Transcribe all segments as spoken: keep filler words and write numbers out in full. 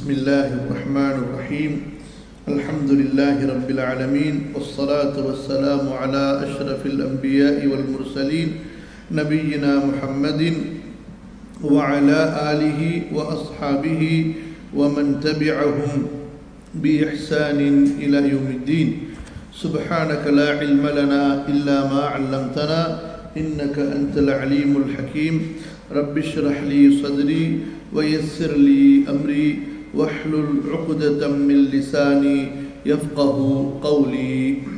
بسم الله الرحمن الرحيم الحمد لله رب العالمين والصلاة والسلام على أشرف الأنبياء والمرسلين نبينا محمد وعلى آله وأصحابه ومن تبعهم بإحسان إلى يوم الدين سبحانك لا علم لنا إلا ما علمتنا إنك أنت العليم الحكيم رب اشرح لي صدري ويسر لي أمري واحلل عقدة من لساني يفقه قولي.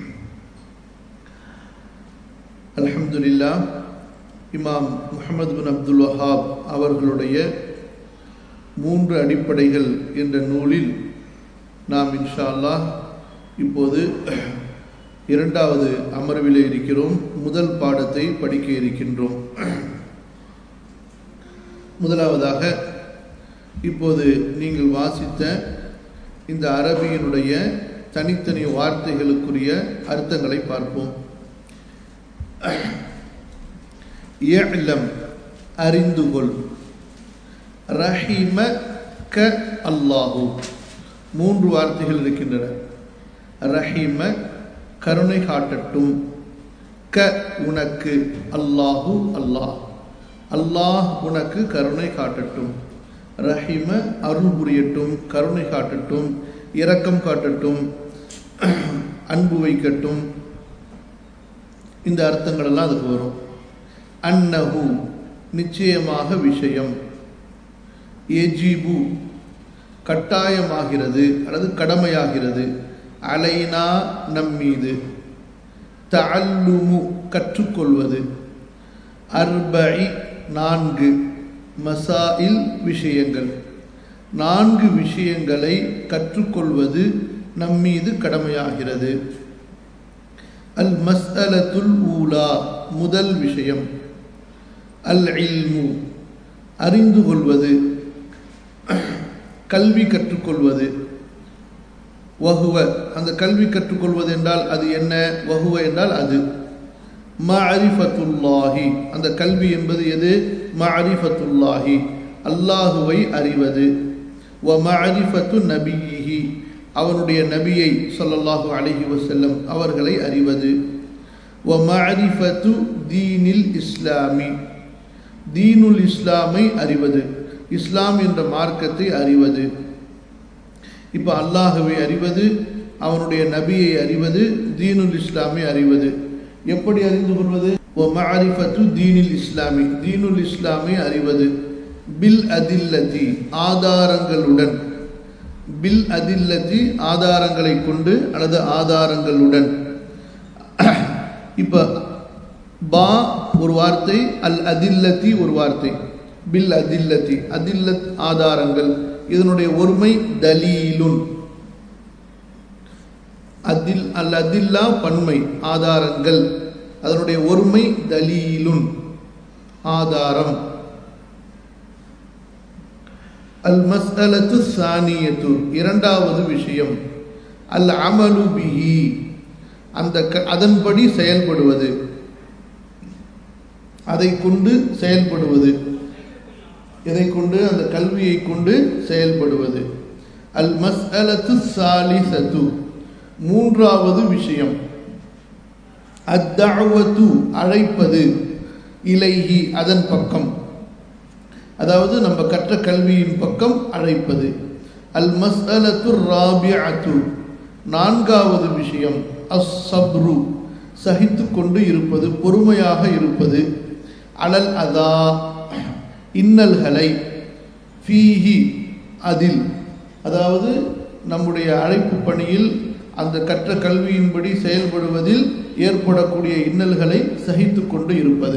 الحمد لله. இமாம் முஹம்மது பின் அப்துல் வஹாப் அவர்களுடைய மூன்று அடிப்படைகள் என்ற நூலில் நாம் இன்ஷா அல்லாஹ் இப்போது இரண்டாவது அமர்விலே இருக்கிறோம். முதல் பாடத்தை படிக்க இருக்கின்றோம். முதலாவதாக இப்போது நீங்கள் வாசித்த இந்த அரபியினுடைய தனித்தனி வார்த்தைகளுக்குரிய அர்த்தங்களை பார்ப்போம். இஅலம் அறிந்துகொள், ரஹிம க அல்லாஹு மூன்று வார்த்தைகள் இருக்கின்றன. ரஹிம கருணை காட்டட்டும், க உனக்கு, அல்லாஹு அல்லாஹ் அல்லாஹ் உனக்கு கருணை காட்டட்டும். ரஹிம அருள் புரியட்டும், கருணை காட்டட்டும், இரக்கம் காட்டட்டும், அன்பு வைக்கட்டும். இந்த அர்த்தங்கள் எல்லாம் அதுக்கு வரும். அன்னஹு நிச்சயமாக விஷயம், எஜிபு கட்டாயமாகிறது அல்லது கடமையாகிறது, அலைனா நம்மீது, தஅல்லுமு கற்றுக்கொள்வது, அர்பஇ நான்கு, மசாயில் விஷயங்கள், நான்கு விஷயங்களை கற்றுக்கொள்வது நம்மீது கடமையாகிறது. அல் மஸ்அலத்துல் ஊலா முதல் விஷயம், அல் இல்மு அறிந்து கொள்வது, கல்வி கற்றுக்கொள்வது, வஹுவ அந்த கல்வி கற்றுக்கொள்வது என்றால் அது என்ன, வஹுவ என்றால் அது, மஅரிஃபத்துல்லாஹி அந்த கல்வி என்பது எது, மஅரிஃபத்துல்லாஹி அல்லாஹுவை அறிவது, வ மஅரிஃபத்து நபியிஹி அவனுடைய நபியை ஸல்லல்லாஹு அலைஹி வஸல்லம் அவர்களை அறிவது, வ மஅரிஃபத்து தீனில் இஸ்லாமி தீனுல் இஸ்லாமை அறிவது, இஸ்லாம் என்ற மார்க்கத்தை அறிவது. இப்போ அல்லாஹுவை அறிவது, அவனுடைய நபியை அறிவது, தீனுல் இஸ்லாமை அறிவது. எப்படி அறிந்து கொள்வது? மஅரிஃபத்து தீனில் இஸ்லாமி தீனுல் இஸ்லாமை அறிவது, பில் அதில்லதி ஆதாரங்களுடன், பில் அதில்லதி ஆதாரங்களை கொண்டு அல்லது ஆதாரங்களுடன். இப்ப பா ஒரு வார்த்தை, அல் அதில்லதி ஒரு வார்த்தை, பில் அதில்லதி அதில்லத் ஆதாரங்கள். இதனுடைய ஒருமை தலீலுன், அதில் அல் அதில்லா பன்மை ஆதாரங்கள், அதனுடைய ஒருமை தலீலுன் ஆதாரம். அல் மஸ்அலத்து சானியத்து இரண்டாவது விஷயம், அல் அமலு பிஹி அந்த அதன்படி செயல்படுவது, அதை கொண்டு செயல்படுவது, இதை கொண்டு அந்த கல்வியை கொண்டு செயல்படுவது. அல் மஸ்அலத்து சாலிசத்து மூன்றாவது விஷயம், அத்தஅவத்து அழைப்பது, இலைஹி அதன் பக்கம், அதாவது நம்ம கற்ற கல்வியின் பக்கம் அழைப்பது. அல் மஸ்அலத்து ராபிஅத்து நான்காவது விஷயம், அஸ் சப்ரு சகித்து கொண்டு இருப்பது, பொறுமையாக இருப்பது, அலல் அதா இன்னல்களை, ஃபீஹி அதில், அதாவது நம்முடைய அழைப்பு பணியில் அந்த கற்ற கல்வியின்படி செயல்படுவதில் ஏற்படக்கூடிய இன்னல்களை சகித்து கொண்டு இருப்பது.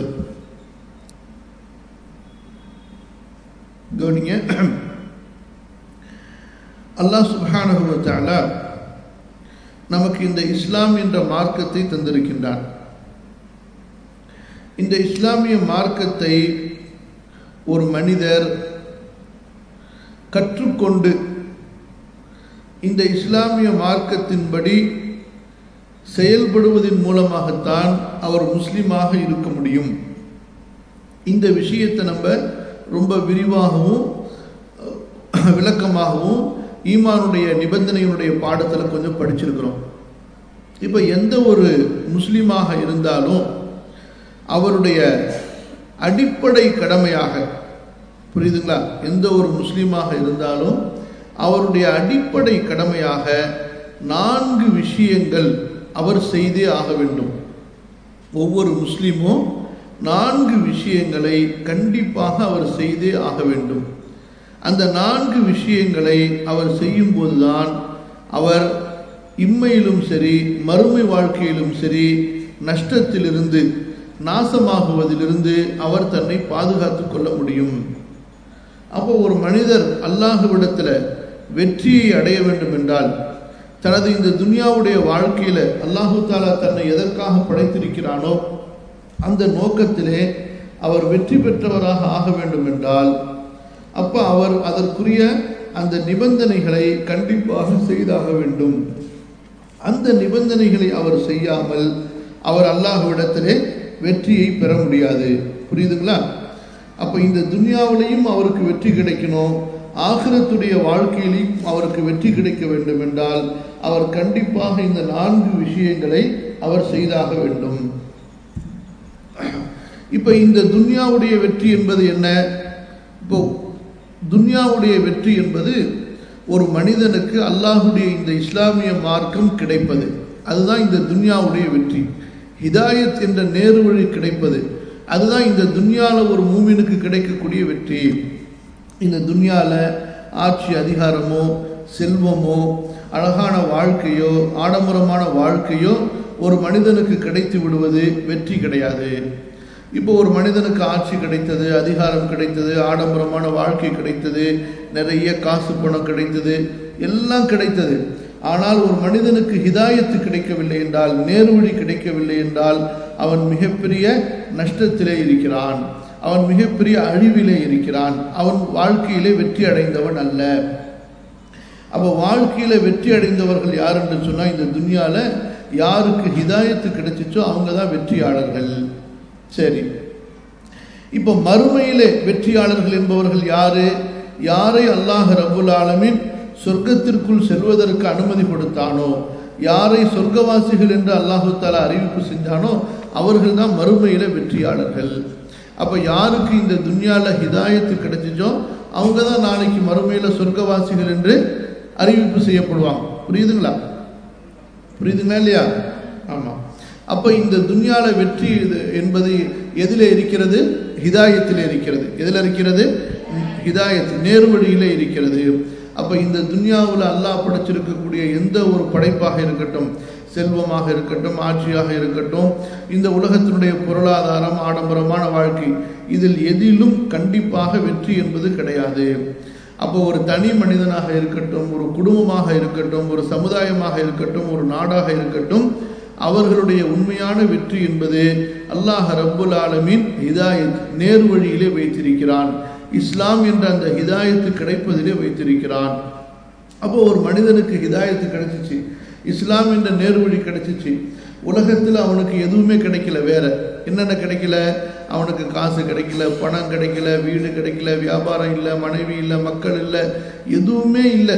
கவனிங்க, அல்லாஹ் சுப்ஹானஹு வ தஆலா நமக்கு இந்த இஸ்லாம் என்ற மார்க்கத்தை தந்திருக்கின்றான். இந்த இஸ்லாமிய மார்க்கத்தை ஒரு மனிதர் கற்றுக்கொண்டு இந்த இஸ்லாமிய மார்க்கத்தின்படி செயல்படுவதன் மூலமாகத்தான் அவர் முஸ்லிமாக இருக்க முடியும். இந்த விஷயத்தை நம்ம ரொம்ப விரிவாகவும் விளக்கமாகவும் ஈமானுடைய நிபந்தனையினுடைய பாடத்தில் கொஞ்சம் படிச்சிருக்கிறோம். இப்போ எந்த ஒரு முஸ்லீமாக இருந்தாலும் அவருடைய அடிப்படை கடமையாக, புரியுதுங்களா, எந்த ஒரு முஸ்லீமாக இருந்தாலும் அவருடைய அடிப்படை கடமையாக நான்கு விஷயங்கள் அவர் செய்தே ஆக வேண்டும். ஒவ்வொரு முஸ்லீமும் நான்கு விஷயங்களை கண்டிப்பாக அவர் செய்தே ஆக வேண்டும். அந்த நான்கு விஷயங்களை அவர் செய்யும் போதுதான் அவர் இம்மையிலும் சரி மறுமை வாழ்க்கையிலும் சரி நஷ்டத்திலிருந்து நாசமாகுவதிலிருந்து அவர் தன்னை பாதுகாத்து கொள்ள முடியும். அப்போ ஒரு மனிதர் அல்லாஹ்விடத்தில் வெற்றியை அடைய வேண்டும் என்றால் தனது இந்த துன்யாவுடைய வாழ்க்கையில் அல்லாஹு தாலா தன்னை எதற்காக படைத்திருக்கிறானோ அந்த நோக்கத்திலே அவர் வெற்றி பெற்றவராக ஆக வேண்டும் என்றால் அப்போ அவர் அதற்குரிய அந்த நிபந்தனைகளை கண்டிப்பாக செய்தாக வேண்டும். அந்த நிபந்தனைகளை அவர் செய்யாமல் அவர் அல்லாஹ்விடத்திலே வெற்றியை பெற முடியாது. புரியுதுங்களா? அப்போ இந்த துன்யாவிலையும் அவருக்கு வெற்றி கிடைக்கணும், ஆகிரத்துடைய வாழ்க்கையிலையும் அவருக்கு வெற்றி கிடைக்க வேண்டும் என்றால் அவர் கண்டிப்பாக இந்த நான்கு விஷயங்களை அவர் செய்தாக வேண்டும். இப்போ இந்த துன்யாவுடைய வெற்றி என்பது என்ன? இப்போ துன்யாவுடைய வெற்றி என்பது ஒரு மனிதனுக்கு அல்லாஹுடைய இந்த இஸ்லாமிய மார்க்கம் கிடைப்பது, அதுதான் இந்த துன்யாவுடைய வெற்றி. ஹிதாயத் என்ற நேரு வழி கிடைப்பது, அதுதான் இந்த துன்யாவில் ஒரு மூமினுக்கு கிடைக்கக்கூடிய வெற்றி. இந்த துன்யாவில் ஆட்சி அதிகாரமோ செல்வமோ அழகான வாழ்க்கையோ ஆடம்பரமான வாழ்க்கையோ ஒரு மனிதனுக்கு கிடைத்து விடுவது வெற்றி கிடையாது. இப்போ ஒரு மனிதனுக்கு ஆட்சி கிடைத்தது, அதிகாரம் கிடைத்தது, ஆடம்பரமான வாழ்க்கை கிடைத்தது, நிறைய காசு பணம் கிடைத்தது, எல்லாம் கிடைத்தது. ஆனால் ஒரு மனிதனுக்கு ஹிதாயத்து கிடைக்கவில்லை என்றால், நேர்வழி கிடைக்கவில்லை என்றால் அவன் மிகப்பெரிய நஷ்டத்திலே இருக்கிறான், அவன் மிகப்பெரிய அழிவிலே இருக்கிறான், அவன் வாழ்க்கையிலே வெற்றி அடைந்தவன் அல்ல. அப்போ வாழ்க்கையில வெற்றி அடைந்தவர்கள் யார் என்று சொன்னால் இந்த துன்யால யாருக்கு ஹிதாயத்து கிடைச்சிச்சோ அவங்க தான் வெற்றியாளர்கள். சரி, இப்போ மறுமையிலே வெற்றியாளர்கள் என்பவர்கள் யாரு? யாரை அல்லாஹ் ரப்புல் ஆலமீன் சொர்க்கத்திற்குள் செல்வதற்கு அனுமதி கொடுத்தானோ, யாரை சொர்க்கவாசிகள் என்று அல்லாஹு தஆலா அறிவிப்பு செஞ்சானோ அவர்கள் தான் மறுமையில வெற்றியாளர்கள். அப்போ யாருக்கு இந்த துன்யால ஹிதாயத்து கிடைச்சிச்சோ அவங்க தான் நாளைக்கு மறுமையில சொர்க்கவாசிகள் என்று அறிவிப்பு செய்யப்படுவாங்க. புரியுதுங்களா? புரியுதுங்களா இல்லையா? ஆமாம். அப்போ இந்த துன்யால வெற்றி என்பது எதில் இருக்கிறது? ஹிதாயத்தில் இருக்கிறது. எதில் இருக்கிறது? ஹிதாயத், நேர்வழியில் இருக்கிறது. அப்போ இந்த துன்யாவில் அல்லாஹ் படைச்சிருக்கக்கூடிய எந்த ஒரு படைப்பாக இருக்கட்டும், செல்வமாக இருக்கட்டும், ஆட்சியாக இருக்கட்டும், இந்த உலகத்தினுடைய பொருளாதாரம், ஆடம்பரமான வாழ்க்கை, இதில் எதிலும் கண்டிப்பாக வெற்றி என்பது கிடையாது. அப்போ ஒரு தனி மனிதனாக இருக்கட்டும், ஒரு குடும்பமாக இருக்கட்டும், ஒரு சமுதாயமாக இருக்கட்டும், ஒரு நாடாக இருக்கட்டும், அவர்களுடைய உண்மையான வெற்றி என்பது அல்லாஹ் ரப்புல் ஆலமீன் ஹிதாயத், நேர்வழியிலே வைத்திருக்கிறான். இஸ்லாம் என்ற அந்த ஹிதாயத்து கிடைப்பதிலே வைத்திருக்கிறான். அப்போ ஒரு மனிதனுக்கு ஹிதாயத்து கிடைச்சிச்சு, இஸ்லாம் என்ற நேர்வழி கிடைச்சிச்சு, உலகத்தில் அவனுக்கு எதுவுமே கிடைக்கல. வேற என்னென்ன கிடைக்கல? அவனுக்கு காசு கிடைக்கல, பணம் கிடைக்கல, வீடு கிடைக்கல, வியாபாரம் இல்லை, மனைவி இல்லை, மக்கள் இல்லை, எதுவுமே இல்லை.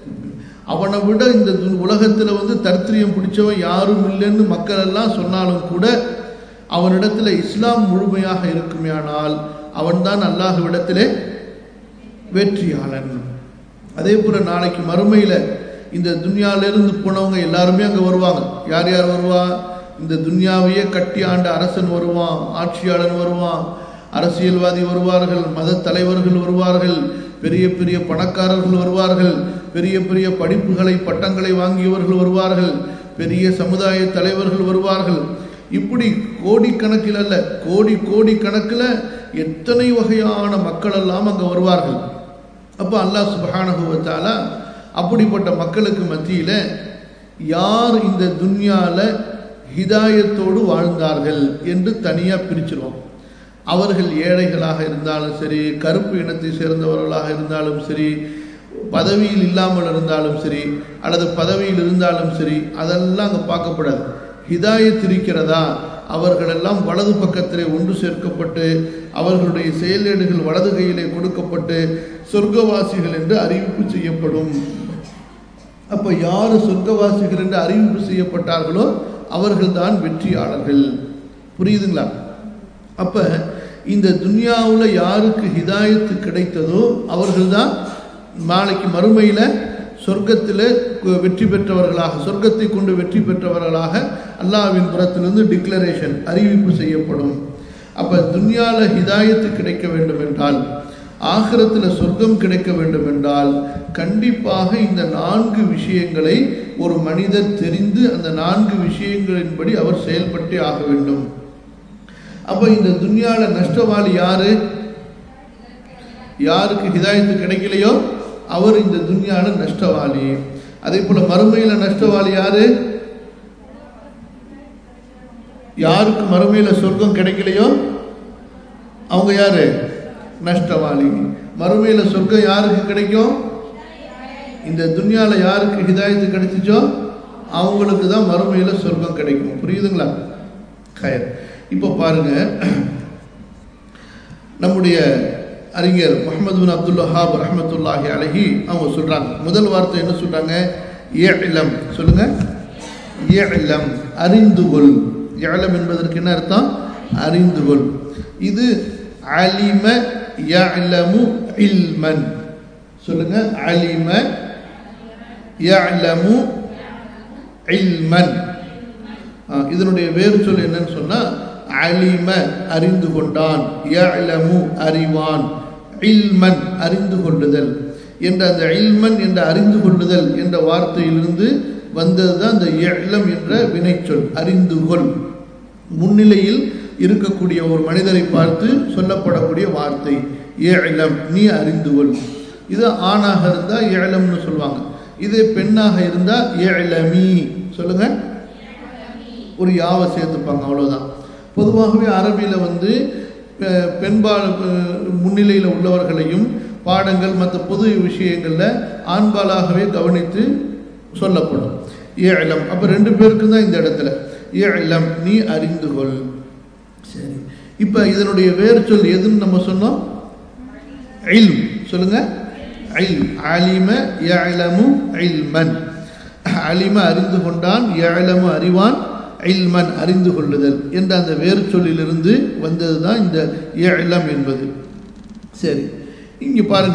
அவனை விட இந்த உலகத்தில் வந்து தர்த்திரியம் பிடிச்சவன் யாரும் இல்லைன்னு மக்கள் எல்லாம் சொன்னாலும் கூட அவனிடத்துல இஸ்லாம் முழுமையாக இருக்குமேயானால் அவன்தான் அல்லாஹ்விடத்திலே வெற்றியாளன். அதே போல நாளைக்கு மறுமையில் இந்த துன்யாவிலிருந்து போனவங்க எல்லாருமே அங்கே வருவாங்க. யார் யார் வருவா? இந்த துன்யாவையே கட்டி ஆண்ட அரசன் வருவான், ஆட்சியாளன் வருவான், அரசியல்வாதி வருவார்கள், மத தலைவர்கள் வருவார்கள், பெரிய பெரிய பணக்காரர்கள் வருவார்கள், பெரிய பெரிய படிப்புகளை பட்டங்களை வாங்கியவர்கள் வருவார்கள், பெரிய சமுதாய தலைவர்கள் வருவார்கள். இப்படி கோடிக்கணக்கில் அல்ல, கோடி கோடி கணக்கில் எத்தனை வகையான மக்கள் எல்லாம் அங்கே வருவார்கள். அப்போ அல்லாஹ் சுப்ஹானஹு வ தஆலா அப்படிப்பட்ட மக்களுக்கு மத்தியில் யார் இந்த துன்யால ஹிதாயத்தோடு வாழ்ந்தார்கள் என்று தனியாக பிரிச்சிருவோம். அவர்கள் ஏழைகளாக இருந்தாலும் சரி, கருப்பு இனத்தை சேர்ந்தவர்களாக இருந்தாலும் சரி, பதவியில் இல்லாமல் இருந்தாலும் சரி, அல்லது பதவியில் இருந்தாலும் சரி, அதெல்லாம் அங்கே பார்க்கப்படாது. ஹிதாயத் இருக்கிறதா? அவர்களெல்லாம் வலது பக்கத்திலே ஒன்று சேர்க்கப்பட்டு அவர்களுடைய செயலேடுகள் வலது கையிலே கொடுக்கப்பட்டு சொர்க்கவாசிகள் என்று அறிவிப்பு செய்யப்படும். அப்போ யார் சொர்க்கவாசிகள் என்று அறிவிப்பு செய்யப்பட்டார்களோ அவர்கள்தான் வெற்றியாளர்கள். புரியுதுங்களா? அப்போ இந்த துன்யாவில் யாருக்கு ஹிதாயத்து கிடைத்ததோ அவர்கள்தான் நாளைக்கு மறுமையில் சொர்க்கத்தில் வெற்றி பெற்றவர்களாக, சொர்க்கத்தை கொண்டு வெற்றி பெற்றவர்களாக அல்லாஹ்வின் புறத்திலிருந்து டிக்ளரேஷன் அறிவிப்பு செய்யப்படும். அப்போ துன்யாவில் ஹிதாயத்து கிடைக்க வேண்டும் என்றால், ஆகிரத்தில் சொர்க்கம் கிடைக்க வேண்டும் என்றால் கண்டிப்பாக இந்த நான்கு விஷயங்களை ஒரு மனிதர் தெரிந்து அந்த நான்கு விஷயங்களின்படி அவர் செயல்பட்டே ஆக வேண்டும். அப்போ இந்த துன்யாவில் நஷ்டவாளி யாரு? யாருக்கு ஹிதாயத்து கிடைக்கலையோ அவர் இந்த துன்யாவில் நஷ்டவாளி. அதே போல மறுமையில் நஷ்டவாளி யாரு? யாருக்கு மறுமையில் சொர்க்கம் கிடைக்கலையோ அவங்க யாரு? நஷ்டவாளி. மறுமையில் சொர்க்கம் யாருக்கு கிடைக்கும்? இந்த துன்யாவில் யாருக்கு ஹிதாயத்து கிடைச்சிச்சோ அவங்களுக்கு தான் மறுமையில் சொர்க்கம் கிடைக்கும். புரியுதுங்களா? கயர். இப்போ பாருங்க, நம்முடைய அறிஞர் முஹம்மது பின் அப்துல் வஹாப் ரஹ்மத்துல்லாஹி அலைஹி அவங்க சொல்றாங்க, முதல் வார்த்தை என்ன சொல்றாங்க? இஅலம். சொல்லுங்க. இஅலம், அறிந்துகொள். இஅலம் என்பதற்கு என்ன அர்த்தம்? அறிந்துகொள். இது அலிம யஅலமு இல்மன். சொல்லுங்க. அலிம யஅலமு இல்மன். இதனுடைய வேறு சொல் என்னன்னு சொன்னா அலிம அறிந்து கொண்டான், யஅலமு அறிவான், இல்மன் அறிந்து கொள்ளுதல் என்ற அந்த இல்மன் என்ற அறிந்து கொள்ளுதல் என்ற வார்த்தையிலிருந்து வந்ததுதான் இந்த இஅலம் என்ற வினைச்சொல். அறிந்துகொள். முன்னிலையில் இருக்கக்கூடிய ஒரு மனிதரை பார்த்து சொல்லப்படக்கூடிய வார்த்தை இஅலம், நீ அறிந்துகொள். இது ஆணாக இருந்தா இஅலம்னு சொல்லுவாங்க. இதே பெண்ணாக இருந்தா இஅலமி. சொல்லுங்க. ஒரு யாவை சேர்த்துப்பாங்க, அவ்வளவுதான். பொதுவாகவே அரபியில் வந்து பெண்பால் முன்னிலையில் உள்ளவர்களையும் பாடங்கள் மற்ற பொது விஷயங்களில் ஆண்பாலாகவே கவனித்து சொல்லப்படும். இஅலம். அப்போ ரெண்டு பேருக்கு தான் இந்த இடத்துல இஅலம், நீ அறிந்துகொள். சரி, இப்போ இதனுடைய வேறு சொல் எதுன்னு நம்ம சொன்னோம்? இல்ம். சொல்லுங்க. இல்ம். அலிம யஅலமு இல்மன். அலிம அறிந்து கொண்டான், யஅலமு அறிவான், இல்மன் அறிந்து கொள்ளுதல் என்ற அந்த வேறு சொல்லிலிருந்து வந்தது தான் இந்த இஅலம் என்பது. சரி, இங்கே பாருங்க,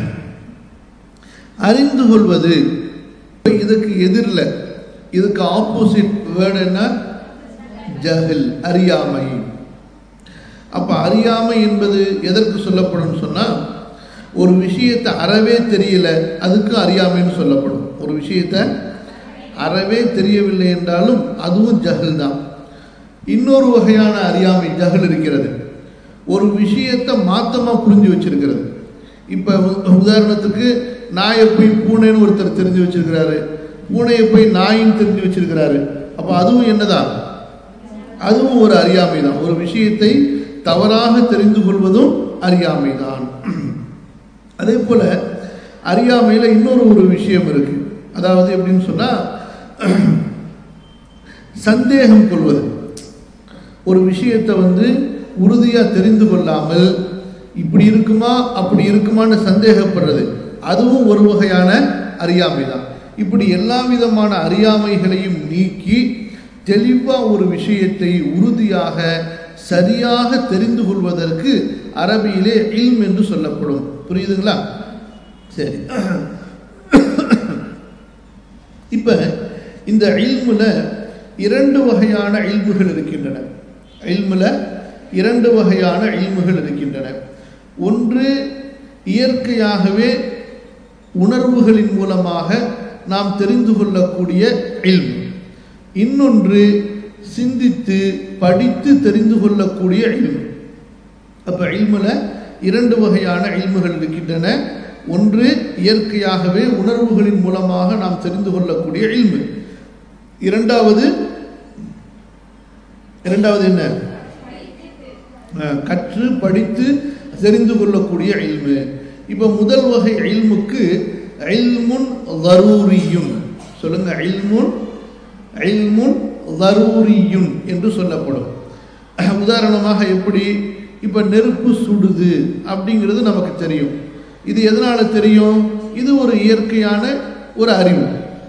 அறிந்து கொள்வது இதுக்கு எதிரில், இதுக்கு ஆப்போசிட் வேர்டு என்ன? ஜஹல், அறியாமை. அப்ப அறியாமை என்பது எதற்கு சொல்லப்படும் சொன்னா, ஒரு விஷயத்தை அறவே தெரியல அதுக்கு அறியாமைன்னு சொல்லப்படும். ஒரு விஷயத்தை அறவே தெரியவில்லை என்றாலும் அதுவும் ஜஹல் தான். இன்னொரு வகையான அறியாமை ஜஹல் இருக்கிறது, ஒரு விஷயத்தை மாத்தமா புரிஞ்சு வச்சிருக்கிறது. இப்ப உதாரணத்துக்கு நாயை போய் பூனைன்னு ஒருத்தர் தெரிஞ்சு வச்சிருக்கிறாரு, பூனையை போய் நாயின்னு தெரிஞ்சு வச்சிருக்கிறாரு. அப்ப அதுவும் என்னதான்? அதுவும் ஒரு அறியாமை தான். ஒரு விஷயத்தை தவறாக தெரிந்து கொள்வதும் அறியாமை தான். அதே போல அறியாமையில இன்னொரு ஒரு விஷயம் இருக்கு. அதாவது எப்படின்னு சொன்னா, சந்தேகம் கொள்வது. ஒரு விஷயத்தை வந்து உறுதியா தெரிந்து கொள்ளாமல் இப்படி இருக்குமா அப்படி இருக்குமான்னு சந்தேகப்படுறது, அதுவும் ஒரு வகையான அறியாமை தான். இப்படி எல்லா விதமான அறியாமைகளையும் நீக்கி தெளிவா ஒரு விஷயத்தை உறுதியாக சரியாக தெரிந்து கொள்வதற்கு அரபியிலே இல்ம் என்று சொல்லப்படும். புரியுதுங்களா? சரி, இப்ப இந்த இல்முல இரண்டு வகையான இல்முகள் இருக்கின்றன. இல்முல இரண்டு வகையான இல்முகள் இருக்கின்றன. ஒன்று இயற்கையாகவே உணர்வுகளின் மூலமாக நாம் தெரிந்து கொள்ளக்கூடிய இல்ம். இன்னொன்று சிந்தித்து படித்து தெரிந்து கொள்ளக்கூடிய இல்ம். அப்ப இல்முல இரண்டு வகையான இல்முகள் இருக்கின்றன. ஒன்று இயற்கையாகவே உணர்வுகளின் மூலமாக நாம் தெரிந்து கொள்ளக்கூடிய இல்மு. இரண்டாவது இரண்டாவது என்ன? கற்று படித்து தெரிந்து கொள்ளக்கூடிய இல்மு. இப்ப முதல் வகை இல்முக்கு இல்முன் ضرورியுன். சொல்லுங்க. இல்முன் இல்முன் ضرورியுன் என்று சொல்லப்படும். உதாரணமாக எப்படி? இப்ப நெருப்பு சுடுது அப்படிங்கிறது நமக்கு தெரியும். இது எதனால தெரியும்? இது ஒரு இயற்கையான ஒரு அறிவு.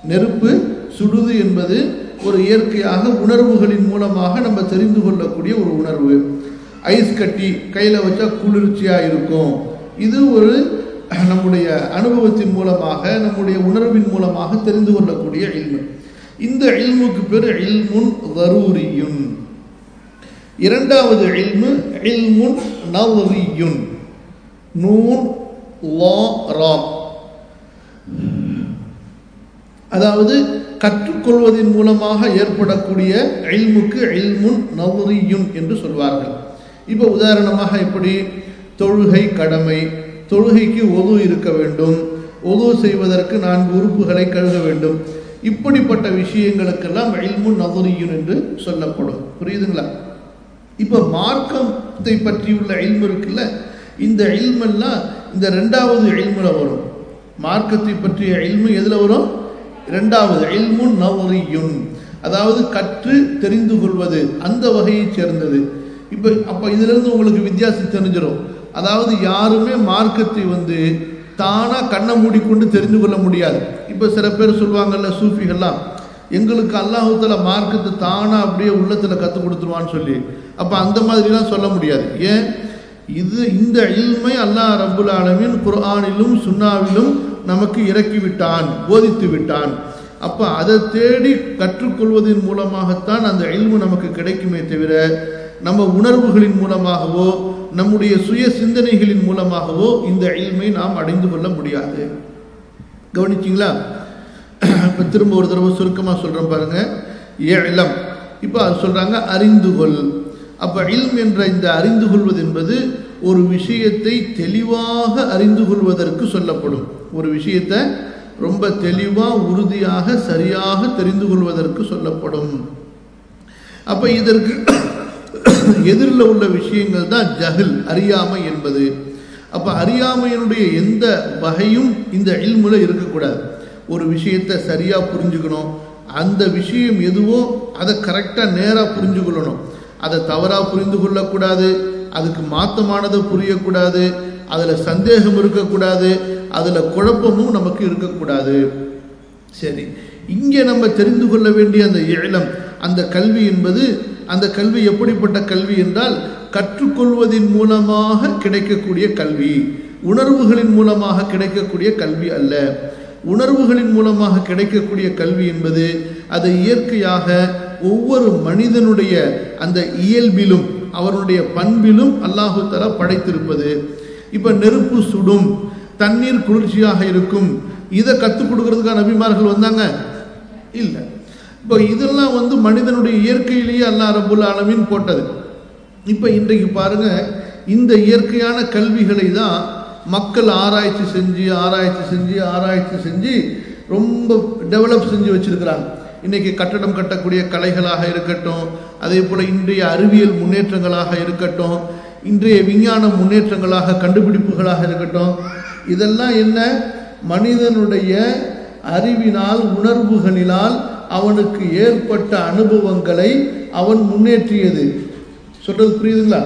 நெருப்பு சுடுது என்பது ஒரு இயற்கையாக உணர்வுகளின் மூலமாக நம்ம தெரிந்து கொள்ளக்கூடிய ஒரு உணர்வு. ஐஸ் கட்டி கையில் வச்சா குளிர்ச்சியாக இருக்கும். இது ஒரு நம்முடைய அனுபவத்தின் மூலமாக நம்முடைய உணர்வின் மூலமாக தெரிந்து கொள்ளக்கூடிய இல்மு. இந்த இல்முக்கு பேர் இல்முன் தரூரியுன். இரண்டாவது இல்மு இல்முன் நظرியுன். நூன் லா ரா, அதாவது கற்றுக்கொள்வதன் மூலமாக ஏற்படக்கூடிய இல்முக்கு இல்முன் நظرியுன் என்று சொல்வார்கள். இப்போ உதாரணமாக எப்படி தொழுகை கடமை, தொழுகைக்கு ஒது இருக்க வேண்டும், ஒது செய்வதற்கு நான்கு உறுப்புகளை கழுக வேண்டும், இப்படிப்பட்ட விஷயங்களுக்கெல்லாம் இல்முன் நظرியுன் என்று சொல்லப்படும். புரியுதுங்களா? இப்போ மார்க்கத்தை பற்றியுள்ள இல்மு இருக்குல்ல, இந்த இல்மெல்லாம் இந்த ரெண்டாவது இல்முல வரும். மார்க்கத்தை பற்றிய இல்மு எதில் வரும்? இரண்டாவது இல்முன் நظرியுன், அதாவது கற்று தெரிந்து கொள்வது, அந்த வகையை சேர்ந்தது. இப்போ அப்போ இதிலிருந்து உங்களுக்கு வித்தியாசம் தெரிஞ்சிடும். அதாவது யாருமே மார்க்கத்தை வந்து தானாக கண்ணை மூடிக்கொண்டு தெரிந்து கொள்ள முடியாது. இப்போ சில பேர் சொல்லுவாங்கல்ல சூஃபிகள்லாம், எங்களுக்கு அல்லாஹ் தஆலா மார்க்கத்தை தானாக அப்படியே உள்ளத்தில் கற்றுக் கொடுத்துருவான்னு சொல்லி. அப்போ அந்த மாதிரிலாம் சொல்ல முடியாது. ஏன்? இது இந்த இல்மை அல்லாஹ் ரப்புல் ஆலமீன் குர்ஆனிலும் சுன்னாவிலும் நமக்கு இறக்கி விட்டான், போதித்து விட்டான். அப்போ அதை தேடி கற்றுக்கொள்வதன் மூலமாகத்தான் அந்த இல்மு நமக்கு கிடைக்குமே தவிர நம்ம உணர்வுகளின் மூலமாகவோ நம்முடைய சுய சிந்தனைகளின் மூலமாகவோ இந்த இல்மை நாம் அடைந்து கொள்ள முடியாது. கவனிச்சிங்களா? இப்போ திரும்ப ஒரு தடவை சுருக்கமாக சொல்கிறேன் பாருங்க. இல்ம், இப்போ சொல்கிறாங்க அறிந்து கொள். அப்போ இல்ம் என்ற இந்த அறிந்து கொள்வது என்பது ஒரு விஷயத்தை தெளிவாக அறிந்து கொள்வதற்கு சொல்லப்படும். ஒரு விஷயத்தை ரொம்ப தெளிவாக உறுதியாக சரியாக தெரிந்து கொள்வதற்கு சொல்லப்படும். அப்போ இதற்கு எதிரில் உள்ள விஷயங்கள் தான் ஜஹில், அறியாமை என்பது. அப்போ அறியாமையினுடைய எந்த வகையும் இந்த இல்முல இருக்கக்கூடாது. ஒரு விஷயத்தை சரியாக புரிஞ்சுக்கணும், அந்த விஷயம் எதுவோ அதை கரெக்டாக நேராக புரிஞ்சு கொள்ளணும். அதை தவறாக புரிந்து கொள்ளக்கூடாது, அதுக்கு மாற்றமானதை புரியக்கூடாது, அதில் சந்தேகம் இருக்கக்கூடாது, அதில் குழப்பமும் நமக்கு இருக்கக்கூடாது. சரி, இங்கே நம்ம தெரிந்து கொள்ள வேண்டிய அந்த இல்ம், அந்த கல்வி என்பது, அந்த கல்வி எப்படிப்பட்ட கல்வி என்றால் கற்றுக்கொள்வதன் மூலமாக கிடைக்கக்கூடிய கல்வி, உணர்வுகளின் மூலமாக கிடைக்கக்கூடிய கல்வி அல்ல. உணர்வுகளின் மூலமாக கிடைக்கக்கூடிய கல்வி என்பது அதை இயற்கையாக ஒவ்வொரு மனிதனுடைய அந்த இயல்பிலும் அவருடைய பண்பிலும் அல்லாஹு தஆலா படைத்திருப்பது. இப்போ நெருப்பு சுடும், தண்ணீர் குளிர்ச்சியாக இருக்கும், இதை கற்றுக் கொடுக்கறதுக்காக நபிமார்கள் வந்தாங்க? இல்லை. இப்போ இதெல்லாம் வந்து மனிதனுடைய இயற்கையிலேயே அல்லாஹ் ரப்புல் ஆலமீன் போட்டது. இப்போ இன்றைக்கு பாருங்க, இந்த இயற்கையான கல்விகளை தான் மக்கள் ஆராய்ச்சி செஞ்சு ஆராய்ச்சி செஞ்சு ஆராய்ச்சி செஞ்சு ரொம்ப டெவலப் செஞ்சு வச்சிருக்கிறாங்க. இன்றைக்கி கட்டடம் கட்டக்கூடிய கலைகளாக இருக்கட்டும், அதே போல் இன்றைய அறிவியல் முன்னேற்றங்களாக இருக்கட்டும், இன்றைய விஞ்ஞான முன்னேற்றங்களாக கண்டுபிடிப்புகளாக இருக்கட்டும், இதெல்லாம் என்ன? மனிதனுடைய அறிவினால் உணர்வுகளினால் அவனுக்கு ஏற்பட்ட அனுபவங்களை அவன் முன்னேற்றியது. சொல்றது புரியுதுங்களா?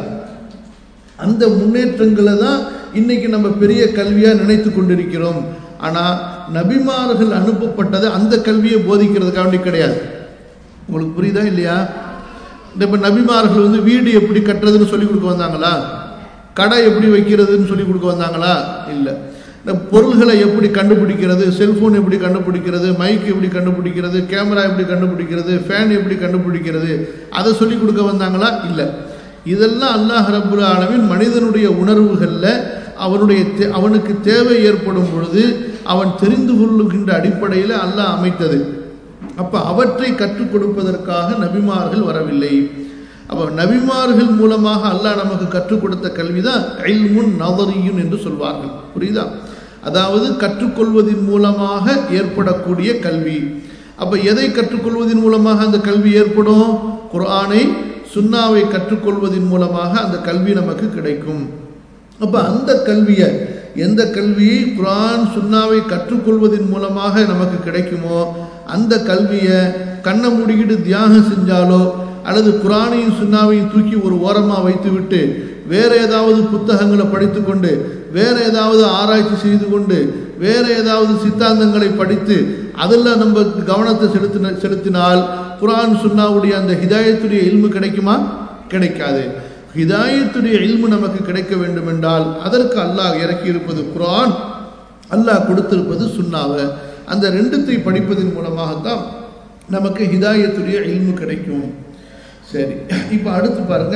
அந்த முன்னேற்றங்களை தான் இன்னைக்கு நம்ம பெரிய கல்வியாக நினைத்து கொண்டிருக்கிறோம். ஆனால் நபிமார்கள் அனுப்பப்பட்டது அந்த கல்வியை போதிக்கிறதுக்காக வேண்டி கிடையாது. உங்களுக்கு புரியுதா இல்லையா? இப்போ நபிமார்கள் வந்து வீடு எப்படி கட்டுறதுன்னு சொல்லி கொடுக்க வந்தாங்களா? கடை எப்படி வைக்கிறதுன்னு சொல்லி கொடுக்க வந்தாங்களா? இல்லை. இந்த பொருள்களை எப்படி கண்டுபிடிக்கிறது, செல்ஃபோன் எப்படி கண்டுபிடிக்கிறது, மைக் எப்படி கண்டுபிடிக்கிறது, கேமரா எப்படி கண்டுபிடிக்கிறது, ஃபேன் எப்படி கண்டுபிடிக்கிறது, அதை சொல்லி கொடுக்க வந்தாங்களா? இல்லை. இதெல்லாம் அல்லாஹ் ரப்புல் ஆலமீன் மனிதனுடைய உணர்வுகளில் அவனுடைய அவனுக்கு தேவை ஏற்படும் பொழுது அவன் தெரிந்து கொள்ளுகின்ற அடிப்படையில் அல்லாஹ் அமைத்தது. அப்போ அவற்றை கற்றுக் கொடுப்பதற்காக நபிமார்கள் வரவில்லை. அப்போ நபிமார்கள் மூலமாக அல்லாஹ் நமக்கு கற்றுக் கொடுத்த கல்வி தான் இல்முன் நظرியுன் என்று சொல்வார்கள். புரியுதா? அதாவது கற்றுக்கொள்வதன் மூலமாக ஏற்படக்கூடிய கல்வி. அப்போ எதை கற்றுக்கொள்வதன் மூலமாக அந்த கல்வி ஏற்படும்? குர்ஆனை சுன்னாவை கற்றுக்கொள்வதன் மூலமாக அந்த கல்வி நமக்கு கிடைக்கும். அப்போ அந்த கல்வியை, எந்த கல்வியை குர்ஆன் சுன்னாவை கற்றுக்கொள்வதன் மூலமாக நமக்கு கிடைக்குமோ அந்த கல்வியை கண்ணை மூடிக்கிட்டு தியாகம் செஞ்சாலோ அல்லது குர்ஆனையும் சுன்னாவையும் தூக்கி ஒரு ஓரமாக வைத்து விட்டு வேற ஏதாவது புத்தகங்களை படித்து கொண்டு வேற ஏதாவது ஆராய்ச்சி செய்து கொண்டு வேற ஏதாவது சித்தாந்தங்களை படித்து அதெல்லாம் நம்ம கவனத்தை செலுத்தின செலுத்தினால் குர்ஆன் சுன்னாவுடைய அந்த ஹிதாயத்துடைய இல்மு கிடைக்குமா? கிடைக்காது. ஹிதாயத்துடைய இல்மு நமக்கு கிடைக்க வேண்டும் என்றால் அதற்கு அல்லாஹ் இறக்கி இருப்பது குர்ஆன், அல்லாஹ் கொடுத்திருப்பது சுன்னாவை. அந்த ரெண்டுத்தை படிப்பதன் மூலமாகத்தான் நமக்கு ஹிதாயத்துடைய இல்மு கிடைக்கும். சரி, இப்போ அடுத்து பாருங்க,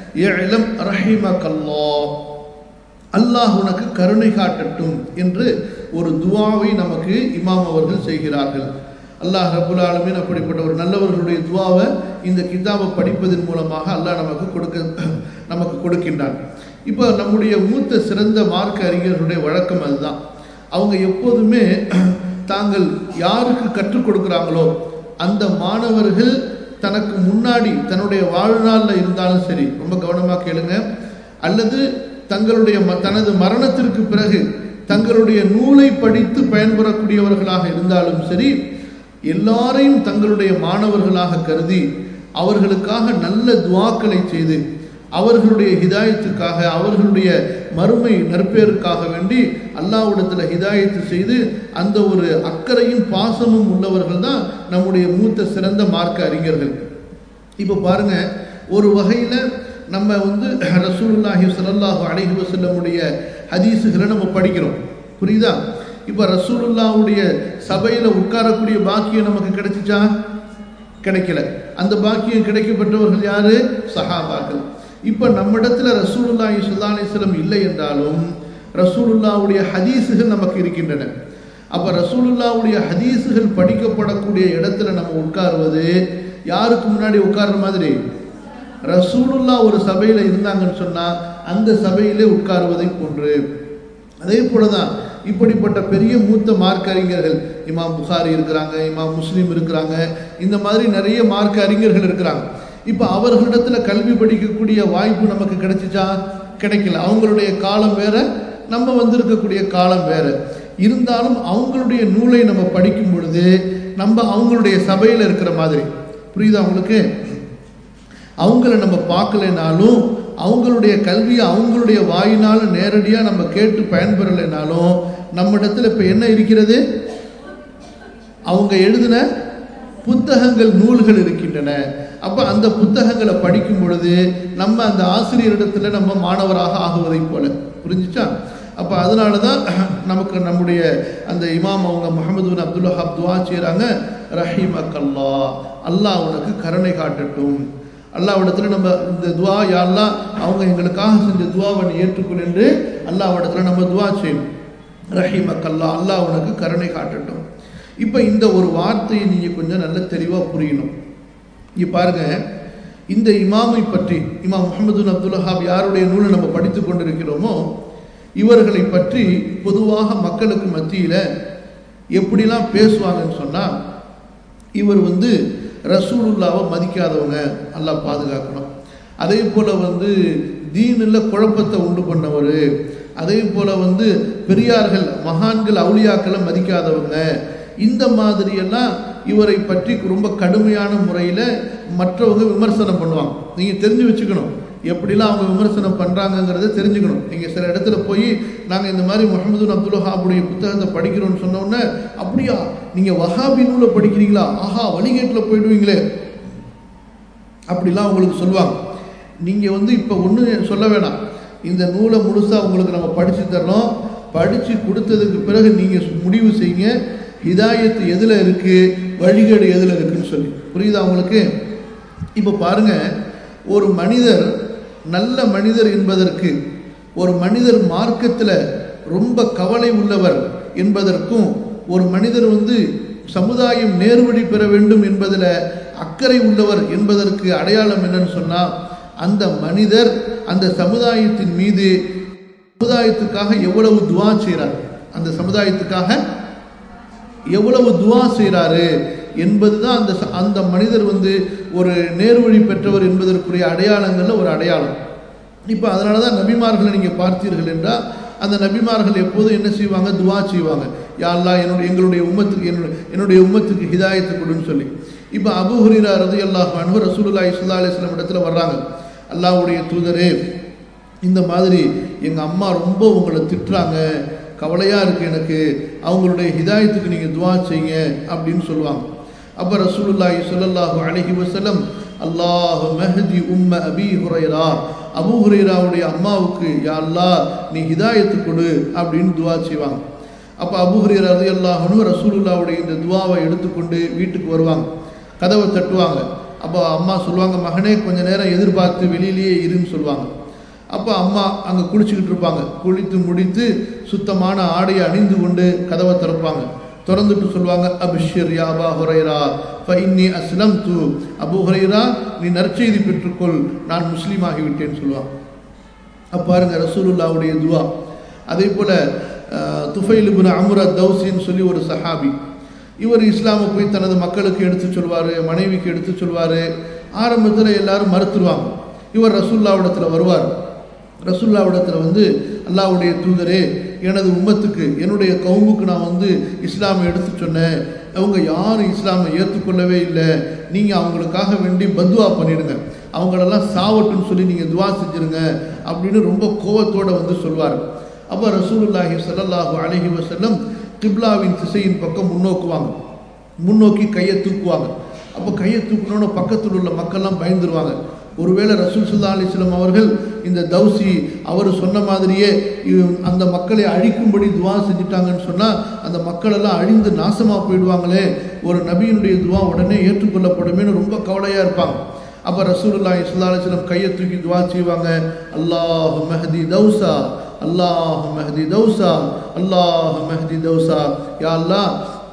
இஅலம் ரஹிமக்கல்லாஹ், அல்லாஹ் உனக்கு கருணை காட்டட்டும் என்று ஒரு துஆவை நமக்கு இமாம் அவர்கள் செய்கிறார்கள். அல்லாஹ் ரப்புல் ஆலமீன் அப்படிப்பட்ட ஒரு நல்லவர்களுடைய துஆவை இந்த கிதாபை படிப்பதன் மூலமாக அல்லாஹ் நமக்கு கொடுக்க நமக்கு கொடுக்கின்றான். இப்போ நம்முடைய மூத்த சிறந்த மார்க்க அறிஞர்களுடைய வழக்கம் அதுதான். அவங்க எப்போதுமே தாங்கள் யாருக்கு கற்றுக் கொடுக்குறாங்களோ அந்த மாணவர்கள் தனக்கு முன்னாடி தன்னுடைய வாழ்நாளில் இருந்தாலும் சரி, ரொம்ப கவனமாக கேளுங்க, அல்லது தங்களுடைய தனது மரணத்திற்கு பிறகு தங்களுடைய நூலை படித்து பயன்பெறக்கூடியவர்களாக இருந்தாலும் சரி, எல்லாரையும் தங்களுடைய மாணவர்களாக கருதி அவர்களுக்காக நல்ல துஆக்களை செய்து அவர்களுடைய ஹிதாயத்துக்காக அவர்களுடைய மறுமை நற்பேருக்காக வேண்டி அல்லாஹ்விடத்தில் ஹிதாயத்து செய்து அந்த ஒரு அக்கறையும் பாசமும் உள்ளவர்கள் தான் நம்முடைய மூத்த சிறந்த மார்க்க அறிஞர்கள். இப்போ பாருங்க, ஒரு வகையில் நம்ம வந்து ரசூலுல்லாஹி ஸல்லல்லாஹு அலைஹி வஸல்லமுடைய ஹதீஸுகளை நம்ம படிக்கிறோம், புரியுதா? இப்போ ரசூலுல்லாஹ்வுடைய சபையில் உட்காரக்கூடிய பாக்கியம் நமக்கு கிடைச்சிச்சா? கிடைக்கல. அந்த பாக்கியம் கிடைக்கப்பட்டவர்கள் யாரு? சஹாபாக்கள். இப்போ நம்மிடத்துல ரசூலுல்லாஹி ஸல்லல்லாஹு அலைஹி வஸல்லம் இல்லை என்றாலும் ரசூலுல்லாஹ்வுடைய ஹதீஸுகள் நமக்கு இருக்கின்றன. அப்போ ரசூலுல்லாஹ்வுடைய ஹதீஸுகள் படிக்கப்படக்கூடிய இடத்துல நம்ம உட்காருவது யாருக்கு முன்னாடி உட்கார்ற மாதிரி? ரசூலுல்லாஹ் ஒரு சபையில் இருந்தாங்கன்னு சொன்னால் அந்த சபையிலே உட்காருவதை போன்று. அதே போலதான் இப்படிப்பட்ட பெரிய மூத்த மார்க்க அறிஞர்கள், இமாம் புகாரி இருக்கிறாங்க, இமாம் முஸ்லீம் இருக்கிறாங்க, இந்த மாதிரி நிறைய மார்க்க அறிஞர்கள் இருக்கிறாங்க. இப்போ அவர்களிடத்துல கல்வி படிக்கக்கூடிய வாய்ப்பு நமக்கு கிடைச்சிச்சா? கிடைக்கல. அவங்களுடைய காலம் வேற, நம்ம வந்திருக்கக்கூடிய காலம் வேற. இருந்தாலும் அவங்களுடைய நூலை நம்ம படிக்கும் பொழுது நம்ம அவங்களுடைய சபையில் இருக்கிற மாதிரி, புரியுதா உங்களுக்கு? அவங்கள நம்ம பார்க்கலைனாலும் அவங்களுடைய கல்வியை அவங்களுடைய வாயினால் நேரடியாக நம்ம கேட்டு பயன்பெறலைனாலும் நம்ம இடத்துல இப்போ என்ன இருக்கிறது? அவங்க எழுதின புத்தகங்கள், நூல்கள் இருக்கின்றன. அப்போ அந்த புத்தகங்களை படிக்கும் பொழுது நம்ம அந்த ஆசிரியரிடத்துல நம்ம மாணவராக ஆகுவதை போல, புரிஞ்சுச்சா? அப்போ அதனால தான் நமக்கு நம்முடைய அந்த இமாம் அவங்க முஹம்மது பின் அப்துல் வஹாப் துஆ செய்கிறாங்க, ரஹிமக்கல்லாஹ், அல்லாஹ் உனக்கு கருணை காட்டட்டும். அல்லாஹ்விடத்தில் நம்ம இந்த துஆ, யா அல்லாஹ் அவங்க எங்களுக்காக செஞ்ச துஆவை நீ ஏற்றுக்கொள் என்று அல்லாஹ்விடத்தில் நம்ம துஆ செய்யணும். ரஹிமக்கல்லாஹ், அல்லாஹ் உனக்கு கருணை காட்டட்டும். இப்போ இந்த ஒரு வார்த்தையை நீங்கள் கொஞ்சம் நல்ல தெளிவாக புரியணும். இங்கே பாருங்க, இந்த இமாமை பற்றி, இமாம் முஹம்மது பின் அப்துல் வஹாப் யாருடைய நூலை நம்ம படித்து கொண்டிருக்கிறோமோ இவர்களை பற்றி பொதுவாக மக்களுக்கு மத்தியில் எப்படிலாம் பேசுவாங்கன்னு சொன்னால், இவர் வந்து ரசூலுல்லாவை மதிக்காதவங்க, அல்லாஹ் பாதுகாக்கணும். அதே போல் வந்து தீனில் குழப்பத்தை உண்டு பண்ணவர், அதே போல் வந்து பெரியார்கள், மகான்கள், அவுலியாக்களை மதிக்காதவங்க, இந்த மாதிரியெல்லாம் இவரை பற்றி ரொம்ப கடுமையான முறையில் மற்றவங்க விமர்சனம் பண்ணுவாங்க. நீங்கள் தெரிஞ்சு வச்சுக்கணும், எப்படிலாம் அவங்க விமர்சனம் பண்ணுறாங்கங்கிறத தெரிஞ்சுக்கணும். நீங்கள் சில இடத்துல போய் நாங்கள் இந்த மாதிரி முஹம்மது பின் அப்துல் வஹாபுடைய புத்தகத்தை படிக்கிறோன்னு சொன்னோன்னே, அப்படியா நீங்கள் வஹாபி நூலை படிக்கிறீங்களா, ஆஹா வழிகேட்டில் போயிடுவீங்களே அப்படிலாம் உங்களுக்கு சொல்லுவாங்க. நீங்கள் வந்து இப்போ ஒன்றும் சொல்ல வேணாம், இந்த நூலை முழுசாக உங்களுக்கு நம்ம படித்து தர்றோம், படித்து கொடுத்ததுக்கு பிறகு நீங்கள் முடிவு செய்யுங்க ஹிதாயத்து எதில் இருக்குது, வழிகேடு எதில் இருக்குதுன்னு சொல்லி. புரியுதா உங்களுக்கு? இப்போ பாருங்கள், ஒரு மனிதர் நல்ல மனிதர் என்பதற்கு, ஒரு மனிதர் மார்க்கத்தில் ரொம்ப கவலை உள்ளவர் என்பதற்கும், ஒரு மனிதர் வந்து சமுதாயம் நேர்வழி பெற வேண்டும் என்பதில் அக்கறை உள்ளவர் என்பதற்கு அடையாளம் என்னன்னு சொன்னால், அந்த மனிதர் அந்த சமுதாயத்தின் மீது, சமுதாயத்துக்காக எவ்வளவு துஆ செய்கிறார், அந்த சமுதாயத்துக்காக எவ்வளவு துஆ செய்கிறாரு என்பதுதான் அந்த அந்த மனிதர் வந்து ஒரு நேர்வழி பெற்றவர் என்பதற்குரிய அடையாளங்களில் ஒரு அடையாளம். இப்போ அதனால தான் நபிமார்களை நீங்கள் பார்த்தீர்கள் என்றால், அந்த நபிமார்கள் எப்போதும் என்ன செய்வாங்க? துஆ செய்வாங்க, யா அல்லாஹ் என்னுடைய எங்களுடைய உம்மத்துக்கு என்னுடைய என்னுடைய உம்மத்துக்கு ஹிதாயத்து கொடுன்னு சொல்லி. இப்போ அபூ ஹுரைரா ரலியல்லாஹு அன்ஹு ரசூலுல்லாஹி ஸல்லல்லாஹு அலைஹி வஸல்லம் இடத்துல வர்றாங்க, அல்லாஹ்வுடைய தூதரே, இந்த மாதிரி எங்கள் அம்மா ரொம்ப உங்களை திட்டுறாங்க, கவலையாக இருக்குது எனக்கு, அவங்களுடைய ஹிதாயத்துக்கு நீங்கள் துவா செய்யுங்க அப்படின்னு சொல்லுவாங்க. அப்போ ரசூலுல்லாஹி ஸல்லல்லாஹு அலைஹி வஸல்லம் அல்லாஹ் மஹதி உம்ம அபி ஹுரைரா, அபூ ஹுரைராவுடைய அம்மாவுக்கு யா அல்லாஹ் நீ ஹிதாயத்து கொடு அப்படின்னு துவா செய்வாங்க. அப்போ அபூ ஹுரைரா ரலியல்லாஹு அன்ஹு ரசூலுல்லாஹ்வுடைய இந்த துவாவை எடுத்துக்கொண்டு வீட்டுக்கு வருவாங்க, கதவை தட்டுவாங்க. அப்போ அம்மா சொல்லுவாங்க, மகனே கொஞ்ச நேரம் எதிர்பார்த்து வெளியிலேயே இருன்னு சொல்லுவாங்க. அப்போ அம்மா அங்கே குளிச்சுக்கிட்டு இருப்பாங்க. குளித்து முடித்து சுத்தமான ஆடையை அணிந்து கொண்டு கதவை திறப்பாங்க. திறந்துட்டு சொல்லுவாங்க, அபிஷிர் யா அபா ஹுரைரா ஃபஇன்னி அஸ்லம்து, அபூ ஹுரைரா நீ நற்செய்தி பெற்றுக்கொள், நான் முஸ்லீம் ஆகிவிட்டேன்னு சொல்லுவாங்க. அப்போ பாருங்க ரசூலுல்லாஹ்வுடைய துவா. அதே போல் துஃபைல் இப்னு அம்ர் அத்-தௌசின்னு சொல்லி ஒரு சஹாபி, இவர் இஸ்லாமை போய் தனது மக்களுக்கு எடுத்து சொல்வார், மனைவிக்கு எடுத்து சொல்வார். ஆரம்பத்தில் எல்லாரும் மறுத்துருவாங்க. இவர் ரசூலுல்லாஹ்விடத்தில் வருவார். ரசூலுல்லாஹ்விடத்தில் வந்து அல்லாஹ்வுடைய தூதரே, எனது உம்மத்துக்கு என்னுடைய கவுமுக்கு நான் வந்து இஸ்லாமை எடுத்து சொன்னேன், அவங்க யாரும் இஸ்லாமை ஏற்றுக்கொள்ளவே இல்லை, நீங்கள் அவங்களுக்காக வேண்டி பத்வா பண்ணிடுங்க, அவங்களெல்லாம் சாவட்டுன்னு சொல்லி நீங்கள் துவா செஞ்சுருங்க அப்படின்னு ரொம்ப கோவத்தோடு வந்து சொல்வார். அப்போ ரசூலுல்லாஹி ஸல்லல்லாஹு அலைஹி வஸல்லம் கிப்லாவின் திசையின் பக்கம் முன்னோக்குவாங்க. முன்னோக்கி கையை தூக்குவாங்க. அப்போ கையை தூக்கணுன்னு பக்கத்தில் உள்ள மக்கள்லாம் பயந்துருவாங்க. ஒருவேளை ரசூல் ஸல்லல்லாஹு அலைஹி வஸல்லம் அவர்கள் இந்த தௌசி அவர் சொன்ன மாதிரியே அந்த மக்களை அழிக்கும்படி துவா செஞ்சுட்டாங்கன்னு சொன்னால் அந்த மக்களெல்லாம் அழிந்து நாசமாக போயிடுவாங்களே, ஒரு நபியினுடைய துவா உடனே ஏற்றுக்கொள்ளப்படுமேன்னு ரொம்ப கவலையாக இருப்பாங்க. அப்போ ரசூலுல்லாஹி ஸல்லல்லாஹு அலைஹி வஸல்லம் கையை தூக்கி துவா செய்வாங்க, அல்லாஹ் மஹதி தௌசா, அல்லாஹ் மஹதி தௌசா, அல்லாஹ் மஹதி தௌசா, யா அல்லாஹ்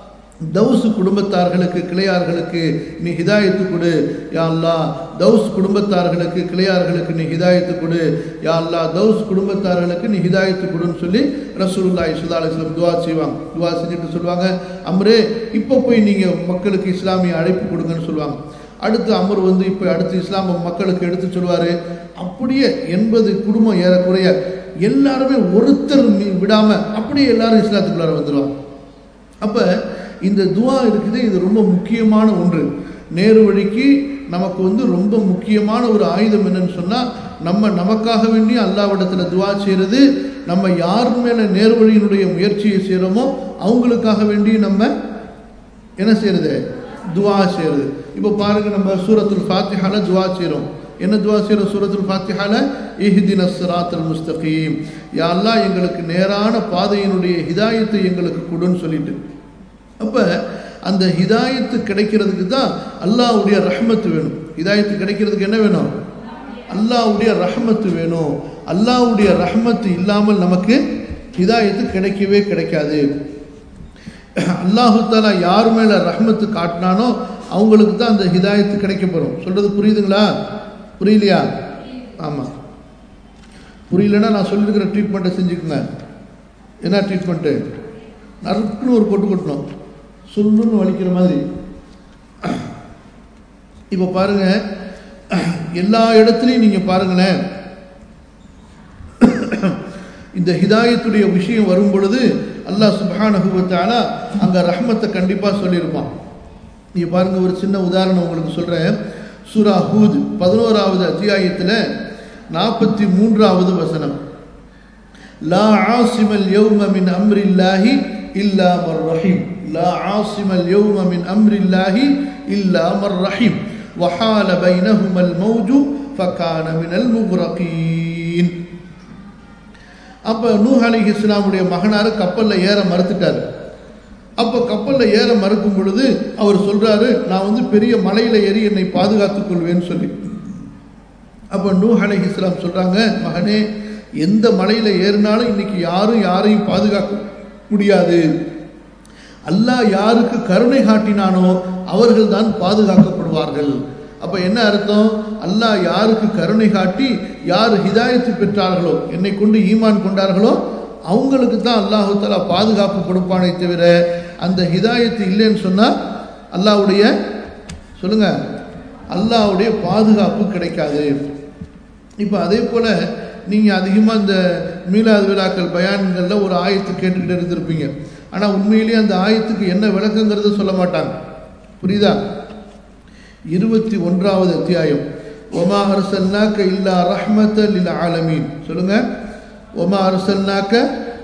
தௌஸ் குடும்பத்தார்களுக்கு கிளையார்களுக்கு நீ ஹிதாயத்து கொடு, யா அல்லாஹ் தௌஸ் குடும்பத்தார்களுக்கு கிளையார்களுக்கு நீ ஹிதாயத்து கொடு, யா அல்லாஹ் தௌஸ் குடும்பத்தார்களுக்கு நீ ஹிதாயத்து கொடுன்னு சொல்லி ரசூலுல்லாஹி ஸல்லல்லாஹு அலைஹி வஸல்லம் துவா செய்வாங்க. துவா செஞ்சுட்டு சொல்லுவாங்க, அம்ரே இப்போ போய் நீங்கள் மக்களுக்கு இஸ்லாமிய அழைப்பு கொடுங்கன்னு சொல்லுவாங்க. அடுத்து அமர் வந்து இப்போ அடுத்து இஸ்லாம் மக்களுக்கு எடுத்து சொல்லுவார். அப்படியே எண்பது குடும்பம் ஏறக்குறைய எல்லாருமே ஒருத்தர் விடாமல் அப்படியே எல்லாரும் இஸ்லாத்துக்குள்ளார வந்துடுவாங்க. அப்போ இந்த துவா இருக்குது, இது ரொம்ப முக்கியமான ஒன்று. நேரு வழிக்கு நமக்கு வந்து ரொம்ப முக்கியமான ஒரு ஆயுதம் என்னன்னு சொன்னால், நம்ம நமக்காக வேண்டி அல்லாஹ்விடத்தில் துவா செய்கிறது, நம்ம யார் மேலே நேரு வழியினுடைய முயற்சியை செய்கிறோமோ அவங்களுக்காக வேண்டி நம்ம என்ன செய்கிறது, துவா செய்கிறது. இப்போ பாருங்க, நம்ம சூரத்துல் ஃபாத்திஹால துவா செய்கிறோம். என்ன துவா செய்கிறோம் சூரத்துல் ஃபாத்திஹால? இஹ்தினஸ் ஸிராத்தல் முஸ்தகீம், யா அல்லாஹ் எங்களுக்கு நேரான பாதையினுடைய ஹிதாயத்தை எங்களுக்கு கொடுன்னு சொல்லிட்டு. அப்போ அந்த ஹிதாயத்து கிடைக்கிறதுக்கு தான் அல்லாஹ்வுடைய ரஹ்மத்து வேணும். ஹிதாயத்து கிடைக்கிறதுக்கு என்ன வேணும்? அல்லாஹ்வுடைய ரஹ்மத்து வேணும். அல்லாஹ்வுடைய ரஹ்மத்து இல்லாமல் நமக்கு ஹிதாயத்து கிடைக்கவே கிடைக்காது. அல்லாஹு தஆலா யார் மேலே ரஹ்மத்து காட்டினானோ அவங்களுக்கு தான் அந்த ஹிதாயத்து கிடைக்கப்படும். சொல்கிறது புரியுதுங்களா? புரியலையா? ஆமாம், புரியலன்னா நான் சொல்லியிருக்கிற ட்ரீட்மெண்ட்டை செஞ்சுக்கோங்க. என்ன ட்ரீட்மெண்ட்டு? நறுக்குன்னு ஒரு கொட்டு கொட்டணும், சொல்லுன்னு வலிக்கிற மாதிரி. இப்போ பாருங்க, எல்லா இடத்துலையும் நீங்கள் பாருங்களேன், இந்த ஹிதாயத்துடைய விஷயம் வரும் பொழுது அல்லாஹ் சுப்ஹானஹு வ தஆலா அங்கே ரஹ்மத்தை கண்டிப்பாக சொல்லியிருப்பான். நீங்கள் பாருங்க, ஒரு சின்ன உதாரணம் உங்களுக்கு சொல்கிறேன். சூரா ஹூத் பதினோராவது அத்தியாயத்தில் நாற்பத்தி மூன்றாவது வசனம், லா ஆசிமல் யௌம மின் அம்ரில்லாஹி இல்லா மர் ரஹீம், லா ஆசிமல் யௌம மின் அம்ரில்லாஹி இல்லா மர் ரஹீம் வஹால பைனஹுமல் மௌஜு ஃபகான மினல் முக்ரகீன். அப்போ நூஹ் அலைஹிஸ்ஸலாமுடைய மகனார் கப்பலில் ஏற மறுத்துட்டார். அப்போ கப்பலில் ஏற மறுக்கும் பொழுது அவர் சொல்கிறாரு, நான் வந்து பெரிய மலையில் ஏறி என்னை பாதுகாத்துக் கொள்வேன்னு சொல்லி. அப்போ நூஹ் அலைஹிஸ்ஸலாம் சொல்கிறாங்க, மகனே எந்த மலையில் ஏறினாலும் இன்னைக்கு யாரும் யாரையும் பாதுகாக்க முடியாது. அல்லாஹ் யாருக்கு கருணை காட்டினானோ அவர்கள் தான் பாதுகாக்கப்படுவார்கள். அப்போ என்ன அர்த்தம்? அல்லாஹ் யாருக்கு கருணை காட்டி யார் ஹிதாயத்து பெற்றார்களோ, என்னை கொண்டு ஈமான் கொண்டார்களோ அவங்களுக்கு தான் அல்லாஹு தஆலா பாதுகாப்பு கொடுப்பானே தவிர அந்த ஹிதாயத்து இல்லைன்னு சொன்னால் அல்லாஹ்வுடைய சொல்லுங்க அல்லாஹ்வுடைய பாதுகாப்பு கிடைக்காது. இப்போ அதே போல் நீங்கள் அதிகமாக இந்த மீலாது விழாக்கள் பயான்களில் ஒரு ஆயத்து கேட்டுக்கிட்டு இருந்திருப்பீங்க. ஆனால் உண்மையிலேயே அந்த ஆயத்துக்கு என்ன விளக்கங்கிறத சொல்ல மாட்டாங்க. புரியுதா? இருபத்தி ஒன்றாவது அத்தியாயம், ஒமா அர்சல்னாக்க இல்லா ரஹ்மத்தல் லில் ஆலமீன். சொல்லுங்க, ஒமா அர்சல்னாக்க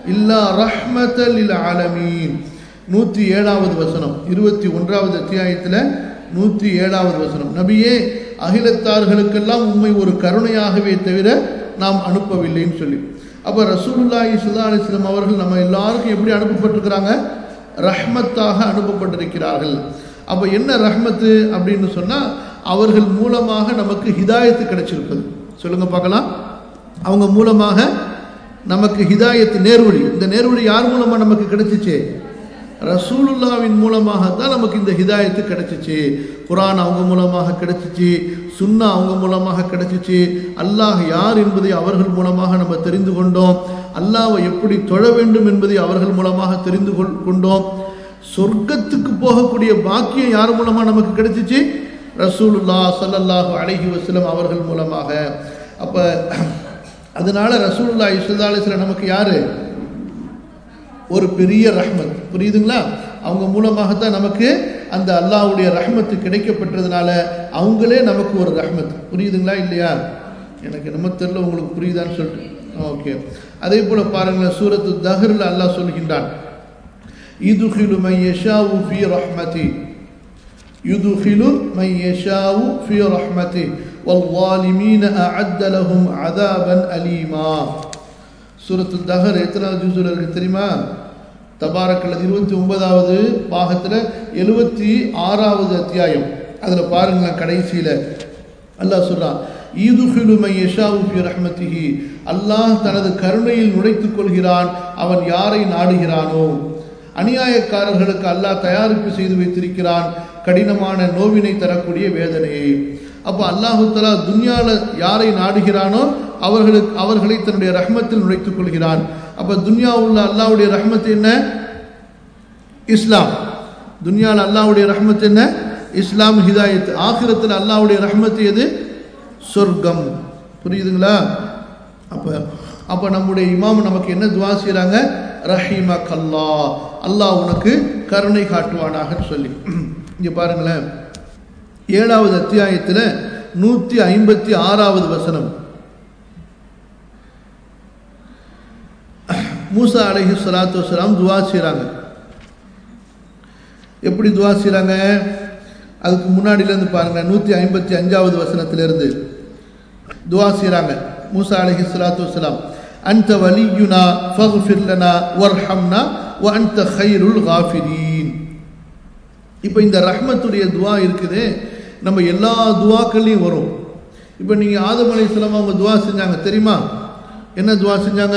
இல்லா ரஹ்மத்தல் லில் ஆலமீன். நூற்றி ஏழாவது வசனம், இருபத்தி ஒன்றாவது அத்தியாயத்தில் நூற்றி ஏழாவது வசனம். நபியே, அகிலத்தார்களுக்கெல்லாம் உம்மை ஒரு கருணையாகவே தவிர நாம் அனுப்பவில்லைன்னு சொல்லி. அப்போ ரசூலுல்லாஹி ஸல்லல்லாஹு அலைஹி வஸல்லம் அவர்கள் நம்ம எல்லாருக்கும் எப்படி அனுப்பப்பட்டிருக்கிறாங்க? ரஹ்மத்தாக அனுப்பப்பட்டிருக்கிறார்கள். அப்போ என்ன ரஹ்மத்து அப்படின்னு சொன்னால், அவர்கள் மூலமாக நமக்கு ஹிதாயத்து கிடைச்சிருப்பது. சொல்லுங்க பார்க்கலாம். அவங்க மூலமாக நமக்கு ஹிதாயத்து, நேர்வழி. இந்த நேர்வழி யார் மூலமாக நமக்கு கிடைச்சிச்சு? ரசூலுல்லாவின் மூலமாக தான் நமக்கு இந்த ஹிதாயத்து கிடைச்சிச்சு. குர்ஆன் அவங்க மூலமாக கிடைச்சிச்சு, சுன்னா அவங்க மூலமாக கிடைச்சிச்சு. அல்லாஹ் யார் என்பதை அவர்கள் மூலமாக நம்ம தெரிந்து கொண்டோம். அல்லாஹ்வை எப்படி தொழ வேண்டும் என்பதை அவர்கள் மூலமாக தெரிந்து கொண்டோம். சொர்க்கத்துக்கு போகக்கூடிய பாக்கியம் யார் மூலமாக நமக்கு கிடைச்சிச்சு? ரசூலுல்லாஹ் ஸல்லல்லாஹு அலைஹி வஸல்லம் அவர்கள் மூலமாக. அப்ப அதனால ரசூலுல்லாஹி ஸல்லல்லாஹு அலைஹி வஸல்லம் நமக்கு யாரு? ஒரு பெரிய ரஹ்மத். புரியுதுங்களா? அவங்க மூலமாகத்தான் நமக்கு அந்த அல்லாஹ்வுடைய ரஹ்மத்து கிடைக்கப்பட்டதுனால அவங்களே நமக்கு ஒரு ரஹ்மத். புரியுதுங்களா இல்லையா? எனக்கு நம்ம தெரியல, உங்களுக்கு புரியுதான்னு சொல்லிட்டு. ஓகே. அதே போல பாருங்களேன், சூரத்து தஹ்ர்ல அல்லாஹ் சொல்கின்றான், யுதுகிலு மை யஷாஉ ஃபீ ரஹ்மதி, யுதுகிலு மை யஷாஉ ஃபீ ரஹ்மதி வல்-ஸாலிமீன அஅத்த லஹும் அஸாபன் அலீமா. சூரத்து தஹர் எத்தனாவது ஜுஸ்ல இருக்கு தெரியுமா? தபாரக்கல் இருபத்தி ஒன்பதாவது பாகத்தில் எழுபத்தி ஆறாவது அத்தியாயம். அதில் பாருங்களேன், கடைசியில் அல்லாஹ் சொல்றான், ஈதுஹிலு மை யஷாஉ ஃபீ ரஹ்மதிஹி, அல்லாஹ் தனது கருணையில் நுழைத்துக் கொள்கிறான் அவன் யாரை நாடுகிறானோ. அநியாயக்காரர்களுக்கு அல்லாஹ் தயாரிப்பு செய்து வைத்திருக்கிறான் கடினமான நோவினை தரக்கூடிய வேதனையை. அப்போ அல்லாஹு தஆலா துன்யால யாரை நாடுகிறானோ அவர்களுக்கு அவர்களை தன்னுடைய ரஹ்மத்தில் நுழைத்துக் கொள்கிறான். அப்போ துன்யா உள்ள அல்லாஹ்வுடைய ரஹ்மத் என்ன? இஸ்லாம். துன்யால அல்லாஹ்வுடைய ரஹ்மத் என்ன? இஸ்லாம், ஹிதாயத். ஆகிரத்தில் அல்லாஹ்வுடைய ரஹ்மத் எது? சொர்க்கம். புரியுதுங்களா? அப்ப அப்ப நம்முடைய இமாம் நமக்கு என்ன துஆ செய்றாங்க? ரஹிமக்கல்லாஹ், அல்லாஹ் உனக்கு கருணை காட்டுவானாக சொல்லி. இங்க பாருங்களேன், ஏழாவது அத்தியாயத்தில் நூற்றி ஐம்பத்தி ஆறாவது வசனம். மூசா அலைஹி ஸலாத்து வஸலாம் துஆ செய்றாங்க. எப்படி துஆ செய்றாங்க? அதுக்கு முன்னாடியிலேருந்து பாருங்க, நூற்றி ஐம்பத்தி அஞ்சாவது வசனத்திலிருந்து துஆ செய்றாங்க. மூசா அலைஹி ஸலாத்து வஸலாம், அன்த வலியுனா ஃபக்ஃபிர் லனா வர்ஹம்னா வ அன்த கைருல் காஃபிரீன். இப்போ இந்த ரஹ்மத்துடைய துஆ இருக்குது, நம்ம எல்லா துஆக்கள்லையும் வரும். இப்போ நீங்கள் ஆதம் அலைஹிஸ்ஸலாம் அவங்க துஆ செஞ்சாங்க தெரியுமா? என்ன துஆ செஞ்சாங்க?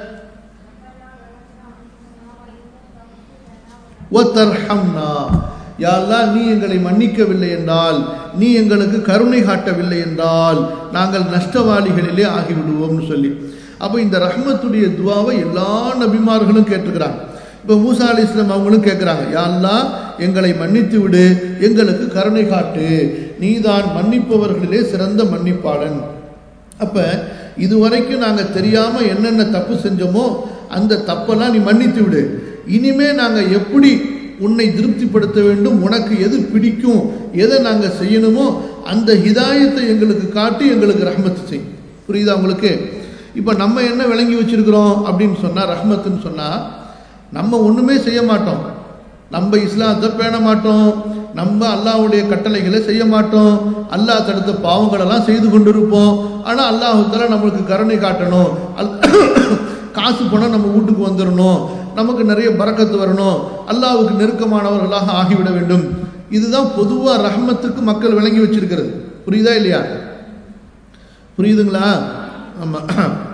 வதர்ஹம்னா, யா அல்லாஹ் நீ எங்களை மன்னிக்கவில்லை என்றால், நீ எங்களுக்கு கருணை காட்டவில்லை என்றால் நாங்கள் நஷ்டவாளிகளிலே ஆகிவிடுவோம்னு சொல்லி. அப்போ இந்த ரஹ்மத்துடைய துஆவை எல்லா நபிமார்களும் கேட்டுக்கிறாங்க. இப்போ மூசா அலைஹிஸ்ஸலாம் அவங்களும் கேட்குறாங்க, யா அல்லாஹ் எங்களை மன்னித்து விடு, எங்களுக்கு கருணை காட்டு, நீதான் மன்னிப்பவர்களிலே சிறந்த மன்னிப்பாளன். அப்போ இதுவரைக்கும் நாங்கள் தெரியாமல் என்னென்ன தப்பு செஞ்சோமோ அந்த தப்பெல்லாம் நீ மன்னித்து விடு. இனிமே நாங்கள் எப்படி உன்னை திருப்திப்படுத்த வேண்டும், உனக்கு எது பிடிக்கும், எதை நாங்கள் செய்யணுமோ அந்த ஹிதாயத்தை எங்களுக்கு காட்டி எங்களுக்கு ரஹ்மத்து செய். புரியுதா உங்களுக்கு? இப்போ நம்ம என்ன விளங்கி வச்சிருக்கிறோம் அப்படின்னு சொன்னால், ரஹ்மத்துன்னு சொன்னால் நம்ம ஒன்றுமே செய்ய மாட்டோம், நம்ம இஸ்லாத்தை பேண மாட்டோம், நம்ம அல்லாஹ்வுடைய கட்டளைகளை செய்ய மாட்டோம், அல்லாஹ் தடுத்த பாவங்களெல்லாம் செய்து கொண்டிருப்போம். ஆனால் அல்லாஹ் தஆலா நம்மளுக்கு கருணை காட்டணும், அல் காசு பணம் நம்ம வீட்டுக்கு வந்துடணும், நமக்கு நிறைய பரக்கத்து வரணும், அல்லாஹ்வுக்கு நெருக்கமானவர்களாக ஆகிவிட வேண்டும். இதுதான் பொதுவாக ரஹ்மத்துக்கு மக்கள் விளங்கி வச்சிருக்கிறது. புரியுதா இல்லையா? புரியுதுங்களா? ஆமாம்.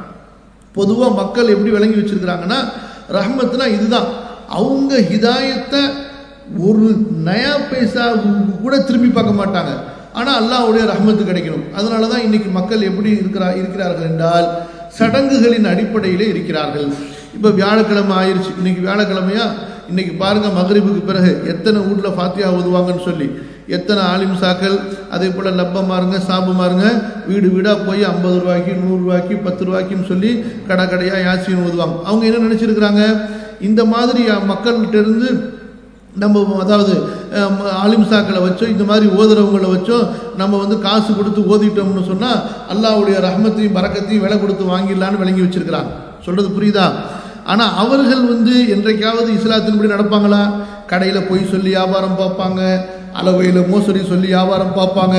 பொதுவாக மக்கள் எப்படி விளங்கி வச்சிருக்கிறாங்கன்னா, ரஹ்மத்னா இதுதான். அவங்க ஹிதாயத்தை ஒரு நயா பைசா கூட திரும்பி பார்க்க மாட்டாங்க, ஆனால் அல்லாஹ்வுடைய ரஹ்மத்து கிடைக்கணும். அதனால தான் இன்னைக்கு மக்கள் எப்படி இருக்கிறா இருக்கிறார்கள் என்றால் சடங்குகளின் அடிப்படையிலே இருக்கிறார்கள். இப்போ வியாழக்கிழமை ஆயிடுச்சு, இன்னைக்கு வியாழக்கிழமையா, இன்னைக்கு பாருங்க மக்ரிபுக்கு பிறகு எத்தனை வீட்டில் ஃபாத்தியா ஓதுவாங்கன்னு சொல்லி, எத்தனை ஆலிம்சாக்கள் அதே போல் லப்பமாருங்க சாபுமாருங்க வீடு வீடாக போய் ஐம்பது ரூபாய்க்கு நூறுரூவாய்க்கு பத்து ரூபாய்க்குன்னு சொல்லி கடை கடையாக யாசின்னு ஓதுவாங்க. அவங்க என்ன நினச்சிருக்கிறாங்க, இந்த மாதிரி மக்கள்கிட்ட இருந்து நம்ம, அதாவது ஆலிம்சாக்களை வச்சோ இந்த மாதிரி ஓதுறவங்களை வச்சோ நம்ம வந்து காசு கொடுத்து ஓதிட்டோம்னு சொன்னால் அல்லாஹ்வுடைய ரஹ்மத்தையும் பரக்கத்தையும் விலை கொடுத்து வாங்கிடலான்னு விளங்கி வச்சிருக்கிறாங்க. சொல்கிறது புரியுதா? ஆனால் அவர்கள் வந்து என்றைக்காவது இஸ்லாத்தின்படி நடப்பாங்களா? கடையில் போய் சொல்லி வியாபாரம் பார்ப்பாங்க, அளவையில் மோசடி சொல்லி வியாபாரம் பார்ப்பாங்க,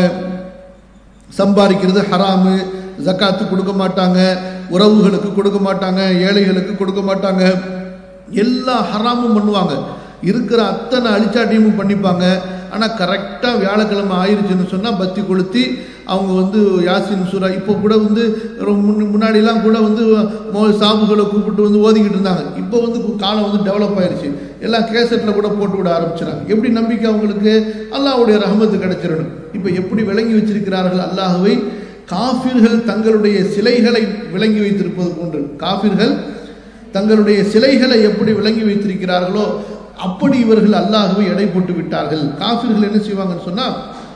சம்பாதிக்கிறது ஹராமு, ஜக்காத்து கொடுக்க மாட்டாங்க, உறவுகளுக்கு கொடுக்க மாட்டாங்க, ஏழைகளுக்கு கொடுக்க மாட்டாங்க, எல்லா ஹராமும் பண்ணுவாங்க, இருக்கிற அத்தனை அழிச்சாட்டியமும் பண்ணிப்பாங்க. ஆனால் கரெக்டாக வியாழக்கிழமை ஆயிடுச்சுன்னு சொன்னால் பத்தி கொளுத்தி அவங்க வந்து யாசின் சூரா இப்போ கூட வந்து முன்னாடிலாம் கூட வந்து சாபுகளை கூப்பிட்டு வந்து ஓதிக்கிட்டு இருந்தாங்க. இப்போ வந்து காலம் வந்து டெவலப் ஆயிடுச்சு, எல்லாம் கேசட்டில் கூட போட்டு விட ஆரம்பிச்சிடாங்க. எப்படி நம்பிக்கை அவங்களுக்கு? அல்லாஹ்வுடைய ரஹமத்து கிடைச்சிடணும். இப்போ எப்படி விளங்கி வச்சிருக்கிறார்கள் அல்லாஹ்வை? காஃபிர்கள் தங்களுடைய சிலைகளை விளங்கி வைத்திருப்பது போன்று, காஃபிர்கள் தங்களுடைய சிலைகளை எப்படி விளங்கி வைத்திருக்கிறார்களோ அப்படி இவர்கள் அல்லாஹ்வை எடை போட்டு விட்டார்கள். காஃபிர்கள் என்ன செய்வாங்கன்னு சொன்னால்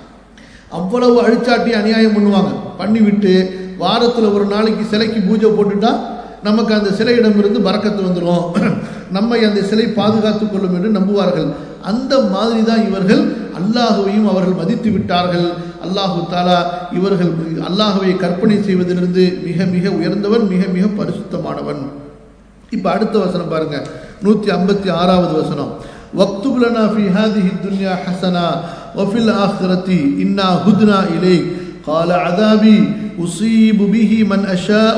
அவ்வளவு அழிச்சாட்டி அநியாயம் பண்ணுவாங்க. பண்ணிவிட்டு வாரத்தில் ஒரு நாளைக்கு சிலைக்கு பூஜை போட்டுட்டா நமக்கு அந்த சிலையிடமிருந்து பரக்கத்து வந்துடும், நம்மை அந்த சிலை பாதுகாத்து கொள்ளும் என்று நம்புவார்கள். அந்த மாதிரி தான் இவர்கள் அல்லாஹுவையும் அவர்கள் மதித்து விட்டார்கள். அல்லாஹு தாலா இவர்கள் அல்லாஹுவை கற்பனை செய்வதிலிருந்து மிக மிக உயர்ந்தவன், மிக மிக பரிசுத்தமானவன். இப்போ அடுத்த வசனம் பாருங்க, நூற்றி ஐம்பத்தி ஆறாவது வசனம். வக்துப் லனா ஃபீ ஹாதிஹி துன்யா ஹஸனா வஃபில் ஆখিরাতি இன்னா ஹுத்னா இலைக் قال عذابي أصيب به من أشاء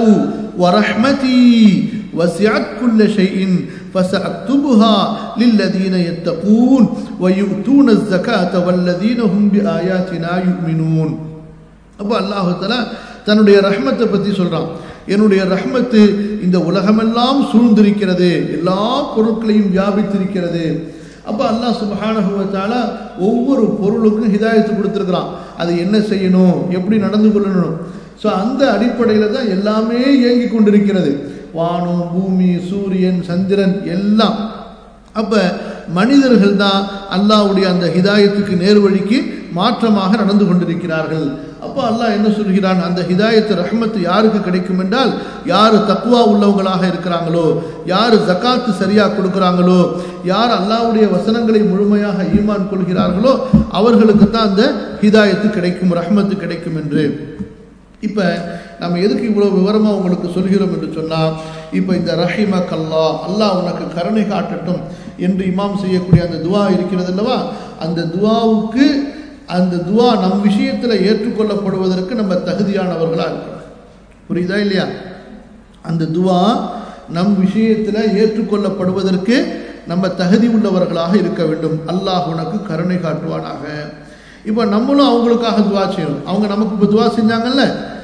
ورحمتي وسعت كل شيء فسأكتبها للذين يتقون ويؤتون الزكاة والذين هم بآياتنا يؤمنون. அப்போ அல்லாஹ் தஆலா தன்னுடைய ரஹ்மத்தை பற்றி சொல்கிறான். என்னுடைய ரஹ்மத்து இந்த உலகமெல்லாம் சூழ்ந்திருக்கிறது, எல்லா பொருட்களையும் வியாபித்திருக்கிறது. அப்போ அல்லாஹ் சுப்ஹானஹு வ தஆலா ஒவ்வொரு பொருளுக்கும் ஹிதாயத்து கொடுத்துருக்கிறான், அது என்ன செய்யணும், எப்படி நடந்து கொள்ளணும். ஸோ அந்த அடிப்படையில் தான் எல்லாமே இயங்கி கொண்டிருக்கிறது, வானம், பூமி, சூரியன், சந்திரன் எல்லாம். அப்போ மனிதர்கள் தான் அல்லாஹ்வுடைய அந்த ஹிதாயத்துக்கு நேர்வழிக்கு மாற்றமாக நடந்து கொண்டிருக்கிறார்கள். அப்போ அல்லாஹ் என்ன சொல்கிறான், அந்த ஹிதாயத்து ரஹ்மத்து யாருக்கு கிடைக்கும் என்றால், யார் தக்வா உள்ளவங்களாக இருக்கிறாங்களோ, யார் ஜக்காத்து சரியாக கொடுக்குறாங்களோ, யார் அல்லாஹ்வுடைய வசனங்களை முழுமையாக ஈமான் கொள்கிறார்களோ அவர்களுக்கு தான் அந்த ஹிதாயத்து கிடைக்கும், ரஹ்மத்து கிடைக்கும் என்று. இப்போ நம்ம எதுக்கு இவ்வளோ விவரமாக உங்களுக்கு சொல்கிறோம் என்று சொன்னால், இப்போ இந்த ரஹிமக் அல்லாஹ், அல்லாஹ் உனக்கு கருணை காட்டட்டும் என்று இமாம் செய்யக்கூடிய அந்த துவா இருக்கிறது அல்லவா, அந்த துவாவுக்கு அந்த துவா நம் விஷயத்தில் ஏற்றுக்கொள்ளப்படுவதற்கு நம்ம தகுதியானவர்களாக இருக்கிறோம். புரியுதா இல்லையா? அந்த துவா நம் விஷயத்தில் ஏற்றுக்கொள்ளப்படுவதற்கு நம்ம தகுதி உள்ளவர்களாக இருக்க வேண்டும். அல்லாஹ் உனக்கு கருணை காட்டுவானாக. இப்போ நம்மளும் அவங்களுக்காக துவா செய்யணும். அவங்க நமக்கு இப்போ துவா செஞ்சாங்கல்ல,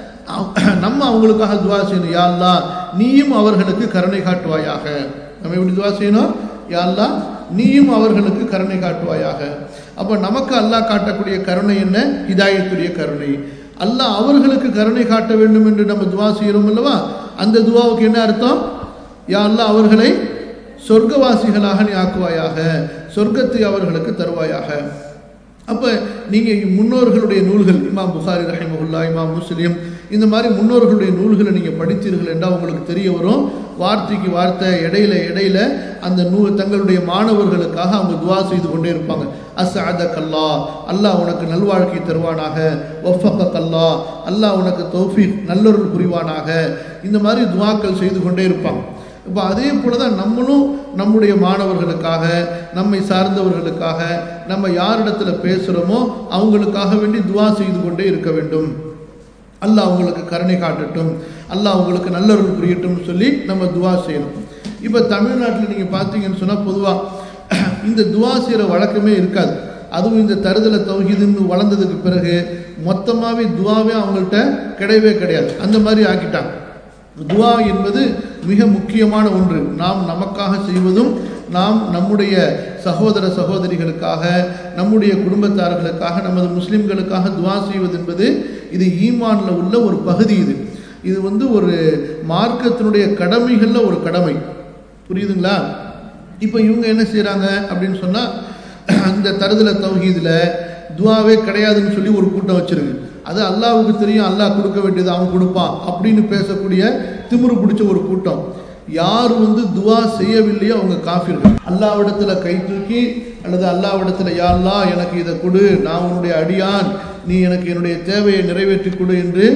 நம்ம அவங்களுக்காக துவா செய்யணும். யா அல்லாஹ் நீயும் அவர்களுக்கு கருணை காட்டுவாயாக. நம்ம எப்படி துவா செய்யணும்? யா அல்லாஹ் நீயும் அவர்களுக்கு கருணை காட்டுவாயாக. அப்போ நமக்கு அல்லாஹ் காட்டக்கூடிய கருணை என்ன? ஹிதாயத்துடைய கருணை. அல்லாஹ் அவர்களுக்கு கருணை காட்ட வேண்டும் என்று நம்ம துவா செய்கிறோம் அல்லவா, அந்த துவாவுக்கு என்ன அர்த்தம்? யா அல்லாஹ் அவர்களை சொர்க்கவாசிகளாக நீ ஆக்குவாயாக, சொர்க்கத்தை அவர்களுக்கு தருவாயாக. அப்போ நீங்கள் முன்னோர்களுடைய நூல்கள், இமாம் புகாரி ரஹிமஹுல்லா, இமாம் முஸ்லிம், இந்த மாதிரி முன்னோர்களுடைய நூல்களை நீங்கள் படித்தீர்கள் என்றால் உங்களுக்கு தெரிய வரும், வார்த்தைக்கு வார்த்தை இடையில இடையில அந்த நூ தங்களுடைய மாணவர்களுக்காக அவங்க துவா செய்து கொண்டே இருப்பாங்க. அஸ்அதக் அல்லாஹ், அல்லாஹ் உனக்கு நல்வாழ்க்கை தருவானாக, வஃபகக் அல்லாஹ், அல்லாஹ் உனக்கு தௌஃபீக் நல்லொருள் புரிவானாக, இந்த மாதிரி துவாக்கள் செய்து கொண்டே இருப்பாங்க. இப்போ அதே போல தான் நம்மளும் நம்முடைய மாணவர்களுக்காக, நம்மை சார்ந்தவர்களுக்காக, நம்ம யாரிடத்தில் பேசுகிறோமோ அவங்களுக்காக வேண்டி துவா செய்து கொண்டே இருக்க வேண்டும். அல்லாஹ் அவங்களுக்கு கருணை காட்டட்டும், அல்லாஹ் அவங்களுக்கு நல்லொருள் புரியட்டும் சொல்லி நம்ம துவா செய்யணும். இப்போ தமிழ்நாட்டில் நீங்கள் பார்த்தீங்கன்னு சொன்னால் பொதுவாக இந்த துவா செய்கிற வழக்கமே இருக்காது. அதுவும் இந்த தருதலை தௌஹீதுன்னு வளர்ந்ததுக்கு பிறகு மொத்தமாகவே துவாவே அவங்கள்ட்ட கிடையவே கிடையாது, அந்த மாதிரி ஆக்கிட்டாங்க. துவா என்பது மிக முக்கியமான ஒன்று. நாம் நமக்காக செய்வதும், நாம் நம்முடைய சகோதர சகோதரிகளுக்காக, நம்முடைய குடும்பத்தார்களுக்காக, நமது முஸ்லிம்களுக்காக துவா செய்வது என்பது இது ஈமானில் உள்ள ஒரு பகுதி. இது இது வந்து ஒரு மார்க்கத்தினுடைய கடமைகளில் ஒரு கடமை. புரியுதுங்களா? இப்போ இவங்க என்ன செய்கிறாங்க அப்படின்னு சொன்னால், இந்த தருதல தௌஹீதில் துவாவே கிடையாதுன்னு சொல்லி ஒரு கூட்டம் வச்சிருக்கு. அது அல்லாஹ்வுக்கு தெரியும், அல்லாஹ் கொடுக்க வேண்டியது அவன் கொடுப்பான் அப்படின்னு பேசக்கூடிய திமிரு பிடிச்ச ஒரு கூட்டம். யார் வந்து துவா செய்யவில்லையோ அவங்க காஃபிர்கள். அல்லாஹ்விடத்துல கை தூக்கி அல்லது அல்லாஹ்விடத்துல யா அல்லாஹ் எனக்கு இதை கொடு, நான் உன்னுடைய அடியான், நீ எனக்கு என்னுடைய தேவையை நிறைவேற்றி கொடு என்று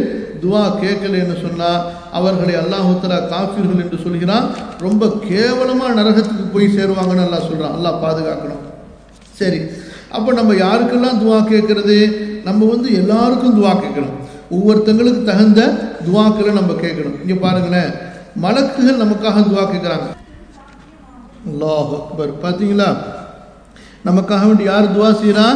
துவா கேட்கலன்னு சொன்னால் அவர்களை அல்லாஹ் தஆலா காஃபிர்கள் என்று சொல்கிறான். ரொம்ப கேவலமாக நரகத்துக்கு போய் சேருவாங்கன்னு அல்லாஹ் சொல்கிறான். அல்லாஹ் பாதுகாக்கணும். சரி, அப்போ நம்ம யாருக்கெல்லாம் துவா கேட்கறது? நம்ம வந்து எல்லாருக்கும் துவா கேட்கணும். ஒவ்வொருத்தங்களுக்கு தகுந்த துவாக்களை நம்ம கேட்கணும். இங்கே பாருங்களேன், மலக்குகள் நமக்காக துவா கேட்குறாங்க. அல்லாஹ் அக்பர். பார்த்தீங்களா, நமக்காக வேண்டி யார் துவா செய்கிறா?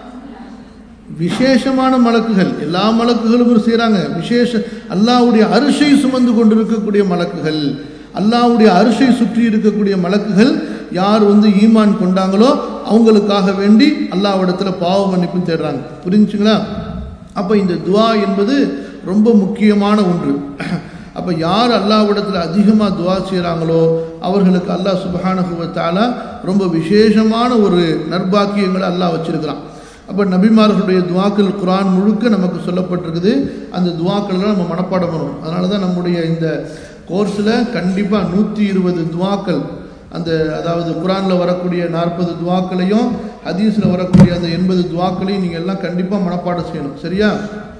விசேஷமான மலக்குகள். எல்லா மலக்குகளும் செய்கிறாங்க. விசேஷ அல்லாஹ்வுடைய அரிசை சுமந்து கொண்டிருக்கக்கூடிய மலக்குகள், அல்லாஹ்வுடைய அரிசை சுற்றி இருக்கக்கூடிய மலக்குகள் யார் வந்து ஈமான் கொண்டாங்களோ அவங்களுக்காக வேண்டி அல்லாஹ்விடத்தில் பாவ மன்னிப்பு தேடுறாங்க. புரிஞ்சுங்களா? அப்போ இந்த துவா என்பது ரொம்ப முக்கியமான ஒன்று. அப்போ யார் அல்லாஹ்விடத்தில் அதிகமாக துவா செய்கிறாங்களோ அவர்களுக்கு அல்லாஹ் சுப்ஹானஹு வ தஆலா ரொம்ப விசேஷமான ஒரு நற்பாக்கியங்களை அல்லாஹ் வச்சிருக்கிறான். அப்போ நபிமார்களுடைய துவாக்கள் குர்ஆன் முழுக்க நமக்கு சொல்லப்பட்டிருக்குது. அந்த துவாக்கள்லாம் நம்ம மனப்பாடம் பண்ணணும். அதனால தான் நம்முடைய இந்த கோர்ஸில் கண்டிப்பாக நூற்றி இருபது துவாக்கள், அந்த அதாவது குர்ஆனில் வரக்கூடிய நாற்பது துவாக்களையும் ஹதீஸில் வரக்கூடிய அந்த எண்பது துவாக்களையும் நீங்கள் எல்லாம் கண்டிப்பாக மனப்பாடம் செய்யணும். சரியா?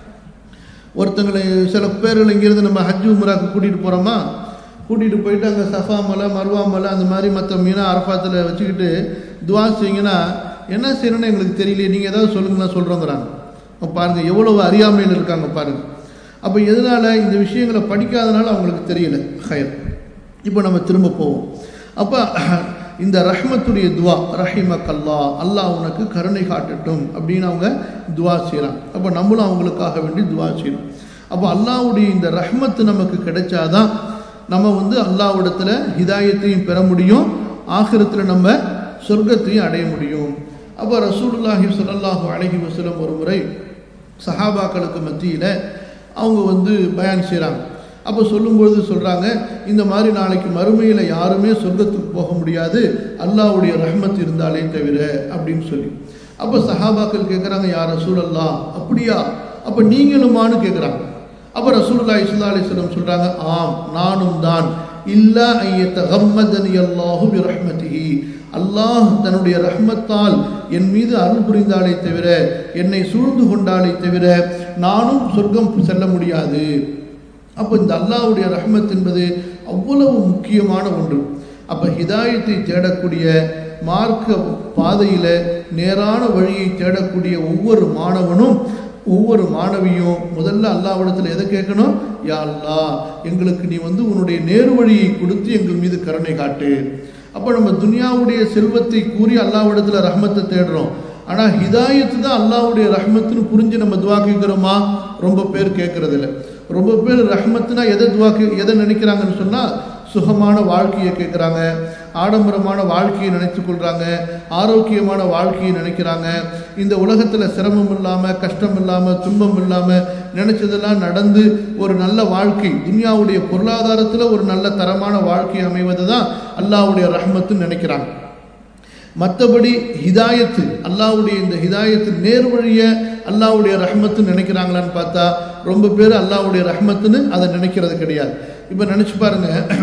ஒருத்தங்களை சில பேர்கள் இங்கேருந்து நம்ம ஹஜ் உம்ராக்கு கூட்டிகிட்டு போகிறோமா, கூட்டிகிட்டு போயிட்டு அங்கே சஃபா மலை மர்வா மலை அந்த மாதிரி மற்ற மீனா அரஃபாத்தில் வச்சுக்கிட்டு துவா செய்யுங்கன்னா என்ன செய்யணும்னு எங்களுக்கு தெரியலையே, நீங்கள் ஏதாவது சொல்லுங்கன்னா சொல்கிறோங்கிறாங்க. பாருங்கள் எவ்வளவு அறியாமையில் இருக்காங்க பாருங்கள். அப்போ எதனால் இந்த விஷயங்களை படிக்காதனால அவங்களுக்கு தெரியல. ஹயர். இப்போ நம்ம திரும்ப போவோம். அப்போ இந்த ரஹ்மத்துடைய துவா, ரஹிமக்கல்லா, அல்லாஹ் உனக்கு கருணை காட்டட்டும் அப்படின்னு அவங்க துவா செய்கிறாங்க. அப்போ நம்மளும் அவங்களுக்காக வேண்டி துவா செய்யணும். அப்போ அல்லாஹ்வுடைய இந்த ரஹ்மத்து நமக்கு கிடைச்சாதான் நம்ம வந்து அல்லாஹ்விடத்தில் ஹிதாயத்தையும் பெற முடியும், ஆகிரத்தில் நம்ம சொர்க்கத்தையும் அடைய முடியும். அப்போ ரசூலுல்லாஹி ஸல்லல்லாஹு அலைஹி வஸல்லம் ஒரு முறை சஹாபாக்களுக்கு மத்தியில் அவங்க வந்து பயான் செய்கிறாங்க. அப்போ சொல்லும்பொழுது சொல்கிறாங்க, இந்த மாதிரி நாளைக்கு மறுமையில் யாருமே சொர்க்கத்துக்கு போக முடியாது அல்லாஹ்வுடைய ரஹ்மத் இருந்தாலே தவிர அப்படின்னு சொல்லி. அப்போ சஹாபாக்கள் கேட்குறாங்க, யார் ரசூலல்லாஹ், அப்படியா, அப்போ நீங்களுமானு கேட்குறாங்க. அப்போ ரசூலுல்லாஹி ஸல்லல்லாஹு அலைஹி வஸல்லம் சொல்கிறாங்க, ஆம் நானும் தான். இல்லா ஐயத்தகம்மதனி அல்லாஹு பி ரஹ்மத்திஹி, அல்லாஹ் தன்னுடைய ரஹ்மத்தால் என் மீது அருள் புரிந்தாலே தவிர, என்னை சூழ்ந்து கொண்டாலே தவிர நானும் சொர்க்கம் செல்ல முடியாது. அப்போ இந்த அல்லாஹ்வுடைய ரஹ்மத் என்பது அவ்வளவு முக்கியமான ஒன்று. அப்போ ஹிதாயத்தை தேடக்கூடிய, மார்க்க பாதையில் நேரான வழியை தேடக்கூடிய ஒவ்வொரு மாணவனும் ஒவ்வொரு மாணவியும் முதல்ல அல்லாஹ்விடத்தில் எதை கேட்கணும்? யா அல்லாஹ், எங்களுக்கு நீ வந்து உன்னுடைய நேரு வழியை கொடுத்து எங்கள் மீது கருணை காட்டு. அப்போ நம்ம துனியாவுடைய செல்வத்தை கூறி அல்லாஹ்விடத்தில் ரஹ்மத்தை தேடுறோம். ஆனால் ஹிதாயத்து தான் அல்லாஹ்வுடைய ரஹ்மத்துன்னு புரிஞ்சு நம்ம துவா கேட்குறோமா? ரொம்ப பேர் கேட்கறது இல்லை. ரொம்ப பேர் ரஹ்மத்துனா எதை துவா எதை நினைக்கிறாங்கன்னு சொன்னால் சுகமான வாழ்க்கையை கேட்குறாங்க, ஆடம்பரமான வாழ்க்கையை நினைத்து கொள்கிறாங்க, ஆரோக்கியமான வாழ்க்கையை நினைக்கிறாங்க. இந்த உலகத்தில் சிரமம் இல்லாமல், கஷ்டம் இல்லாமல், துன்பம் இல்லாமல் நினைச்சதெல்லாம் நடந்து ஒரு நல்ல வாழ்க்கை, துனியாவுடைய பொருளாதாரத்தில் ஒரு நல்ல தரமான வாழ்க்கை அமைவது தான் அல்லாஹ்வுடைய ரஹ்மத்துன்னு நினைக்கிறாங்க. மற்றபடி ஹிதாயத்து, அல்லாஹ்வுடைய இந்த ஹிதாயத்து நேர்வழியை அல்லாஹ்வுடைய ரஹ்மத்துன்னு நினைக்கிறாங்களான்னு பார்த்தா ரொம்ப பேர் அல்லாஹ்வுடைய ரஹ்மத்துன்னு அதை நினைக்கிறது கிடையாது. இப்போ நினச்சி பாருங்க,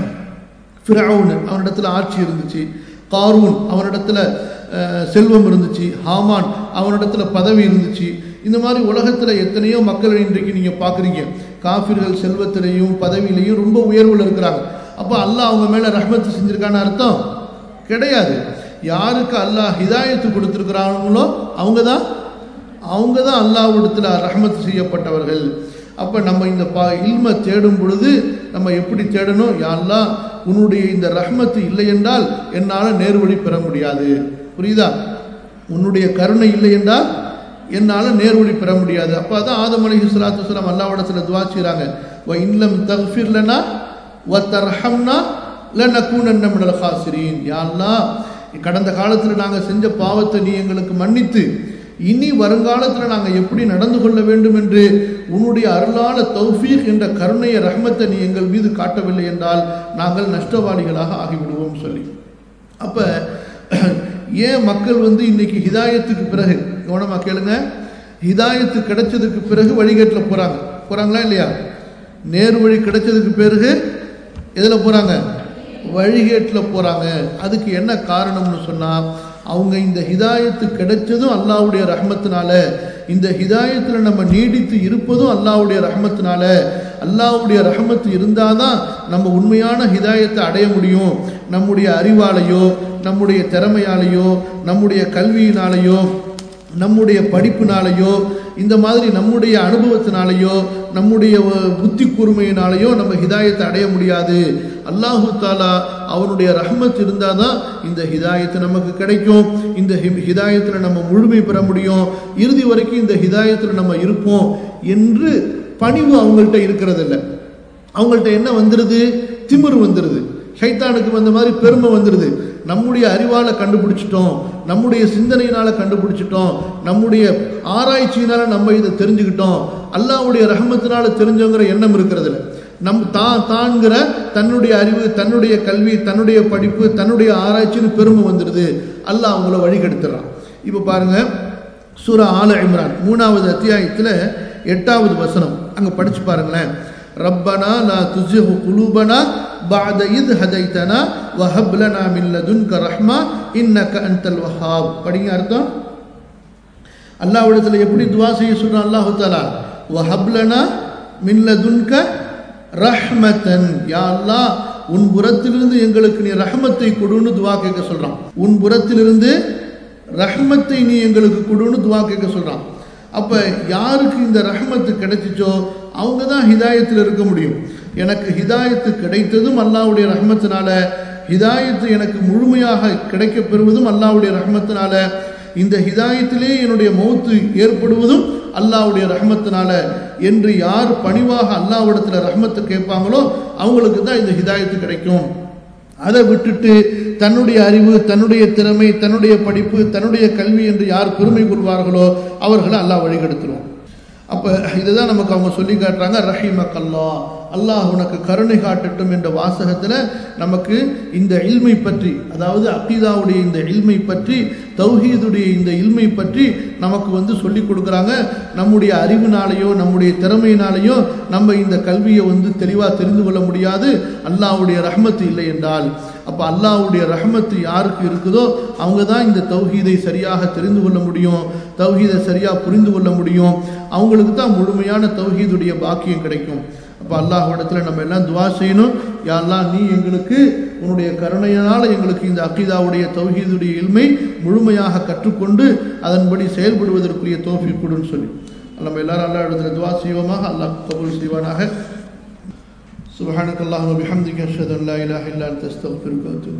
ஃபிரௌன் அவனிடத்தில் ஆட்சி இருந்துச்சு, காரூன் அவனிடத்தில் செல்வம் இருந்துச்சு, ஹாமான் அவனிடத்தில் பதவி இருந்துச்சு. இந்த மாதிரி உலகத்தில் எத்தனையோ மக்கள் இன்றைக்கு நீங்கள் பார்க்குறீங்க, காஃபிர்கள் செல்வத்திலையும் பதவியிலையும் ரொம்ப உயர்வில் இருக்கிறாங்க. அப்போ அல்லாஹ் அவங்க மேலே ரஹ்மத்து செஞ்சுருக்கான்னு அர்த்தம் கிடையாது. யாருக்கு அல்லாஹ் ஹிதாயத்து கொடுத்துருக்கிறாங்களோ அவங்க தான் அவங்க தான் அல்லாஹ்விடத்தில் ரஹ்மத்து செய்யப்பட்டவர்கள். அப்போ நம்ம இந்த பா இல்மை தேடும் பொழுது நம்ம எப்படி தேடணும்? யா அல்லாஹ், உன்னுடைய இந்த ரஹ்மத்து இல்லை என்றால் என்னால் நேர்வழி பெற முடியாது. புரியுதா? உன்னுடைய கருணை இல்லை என்றால் என்னால் நேர்வழி பெற முடியாது. அப்போ தான் ஆதம் அலைஹிஸ்ஸலாத்து வஸ்ஸலாம் அல்லாஹ்விடத்தில் துஆ செய்கிறாங்க, வ இன்லம் தக்ஃபிர் லனா வ தர்ஹம்னா லனகூனன்ன மினல் காசிரீன். யா அல்லாஹ், கடந்த காலத்தில் நாங்கள் செஞ்ச பாவத்தை நீ எங்களுக்கு மன்னித்து இனி வருங்காலத்தில் நாங்கள் எப்படி நடந்து கொள்ள வேண்டும் என்று உன்னுடைய அருளான தௌஃபீக் என்ற கருணைய ரஹ்மத்தை நீ எங்கள் மீது காட்டவில்லை என்றால் நாங்கள் நஷ்டவாளிகளாக ஆகிவிடுவோம் சொல்லி. அப்போ ஏன் மக்கள் வந்து இன்னைக்கு ஹிதாயத்துக்கு பிறகு, கவனமாக கேளுங்க, ஹிதாயத்து கிடைச்சதுக்கு பிறகு வழிகேட்டில் போகிறாங்க போகிறாங்களா இல்லையா? நேர் வழி கிடைச்சதுக்கு பிறகு எதில் போகிறாங்க? வழிகேட்டில் போகிறாங்க. அதுக்கு என்ன காரணம்னு சொன்னால், அவங்க இந்த ஹிதாயத்து கிடைச்சதும் அல்லாஹ்வுடைய ரஹ்மத்தினால, இந்த ஹிதாயத்தில் நம்ம நீடித்து இருப்பதும் அல்லாஹ்வுடைய ரஹ்மத்தினால. அல்லாஹ்வுடைய ரஹ்மத்து இருந்தால் தான் நம்ம உண்மையான ஹிதாயத்தை அடைய முடியும். நம்முடைய அறிவாலேயோ, நம்முடைய திறமையாலேயோ, நம்முடைய கல்வியினாலேயோ, நம்முடைய படிப்பினாலேயோ, இந்த மாதிரி நம்முடைய அனுபவத்தினாலேயோ, நம்முடைய புத்தி கூர்மையினாலேயோ நம்ம ஹிதாயத்தை அடைய முடியாது. அல்லாஹு தாலா அவனுடைய ரஹ்மத் இருந்தால் தான் இந்த ஹிதாயத்து நமக்கு கிடைக்கும். இந்த ஹிதாயத்தில் நம்ம முழுமை பெற முடியும். இறுதி வரைக்கும் இந்த ஹிதாயத்தில் நம்ம இருப்போம் என்று பணிவு அவங்கள்ட்ட இருக்கிறதில்ல. அவங்கள்ட்ட என்ன வந்துடுது? திமிரு வந்துடுது. ஷைத்தானுக்கு வந்த மாதிரி பெருமை வந்துடுது. நம்முடைய அறிவால கண்டுபிடிச்சிட்டோம், நம்முடைய சிந்தனையினால கண்டுபிடிச்சிட்டோம், நம்முடைய ஆராய்ச்சியினால நம்ம இதை தெரிஞ்சுக்கிட்டோம், அல்லாஹ்வுடைய ரஹ்மத்தினால தெரிஞ்சவங்கிற எண்ணம் இருக்கிறதில்ல. நம் தான் தான்கிற தன்னுடைய அறிவு, தன்னுடைய கல்வி, தன்னுடைய படிப்பு, தன்னுடைய ஆராய்ச்சின்னு பெருமை வந்துடுது. அல்லாஹ் அவங்கள வழிகெடுத்துறான். இப்போ பாருங்க, சூரா ஆல இம்ரான் மூணாவது அத்தியாயத்தில் எட்டாவது வசனம் அங்கே படிச்சு பாருங்களேன். ரப்பனா லா துஸிஹ் குலூபனா பஅத இத் ஹதைதனா வஹப் லனா மின் லதுன்க ரஹ்மா இன்னக அன்தல் வஹ்ஹாப். படிங்க அர்த்தம். அல்லாஹ்விடத்தில் எப்படி துஆ செய்ய சொல்றான் அல்லாஹ் தஆலா? வஹப் லனா மின் லதுன்க ரஹ்மத்தன், யா அல்லாஹ் உன் புறத்திலிருந்து எங்களுக்கு நீ ரஹ்மத்தை கொடுன்னு துஆ கேட்க சொல்றான். உன் புறத்திலிருந்து ரஹ்மத்தை நீ எங்களுக்கு கொடுன்னு துஆ கேட்க சொல்றான். அப்ப யாருக்கு இந்த ரஹ்மத்து கிடைச்சிச்சோ அவங்க தான் ஹிதாயத்தில் இருக்க முடியும். எனக்கு ஹிதாயத்து கிடைத்ததும் அல்லாஹ்வுடைய ரஹ்மத்தினால, ஹிதாயத்து எனக்கு முழுமையாக கிடைக்க பெறுவதும் அல்லாஹ்வுடைய ரஹ்மத்தினால, இந்த ஹிதாயத்திலே என்னுடைய மௌத்து ஏற்படுவதும் அல்லாஹ்வுடைய ரஹ்மத்தினால என்று யார் பணிவாக அல்லாஹ்விடத்தில் ரஹ்மத்து கேட்பாங்களோ அவங்களுக்கு தான் இந்த ஹிதாயத்து கிடைக்கும். அதை விட்டுட்டு தன்னுடைய அறிவு, தன்னுடைய திறமை, தன்னுடைய படிப்பு, தன்னுடைய கல்வி என்று யார் பெருமை கொள்வார்களோ அவர்களை அல்லாஹ் வழிகெடுத்துருவோம். அப்போ இதுதான் நமக்கு அவங்க சொல்லி காட்டுறாங்க, ரஹிமக் அல்லாஹ், அல்லாஹ் உனக்கு கருணை காட்டட்டும் என்ற வாசகத்தில் நமக்கு இந்த இல்மை பற்றி, அதாவது அகீதாவுடைய இந்த இல்மை பற்றி, தௌஹீதுடைய இந்த இல்மை பற்றி நமக்கு வந்து சொல்லி கொடுக்குறாங்க. நம்முடைய அறிவினாலேயோ நம்முடைய திறமையினாலேயோ நம்ம இந்த கல்வியை வந்து தெளிவாக தெரிந்து கொள்ள முடியாது அல்லாஹ்வுடைய ரஹ்மத்து இல்லை என்றால். அப்போ அல்லாஹ்வுடைய ரஹ்மத்து யாருக்கு இருக்குதோ அவங்க தான் இந்த தௌஹீதை சரியாக தெரிந்து கொள்ள முடியும், தௌஹீதை சரியாக புரிந்து கொள்ள முடியும். அவங்களுக்கு தான் முழுமையான தௌஹீதுடைய பாக்கியம் கிடைக்கும். அப்போ அல்லாஹ்விடத்தில் நம்ம எல்லாம் துஆ செய்யணும். யா அல்லாஹ் நீ எங்களுக்கு உன்னுடைய கருணையினால் எங்களுக்கு இந்த அகீதாவுடைய தௌஹீதுடைய இல்மை முழுமையாக கற்றுக்கொண்டு அதன்படி செயல்படுவதற்குரிய தௌஃபீக் கொடுன்னு சொல்லி நம்ம எல்லாரும் அல்லாஹ்விடத்தில் துஆ செய்வோமாக. அல்லாஹ் கபூல் செய்வானாக. சுப்ஹானக்கல்லாஹு வ பிஹம்திக அஷ்ஹது அன் லா இலாஹா இல்லா அன்த அஸ்தக்ஃபிருக வ அத்தூபு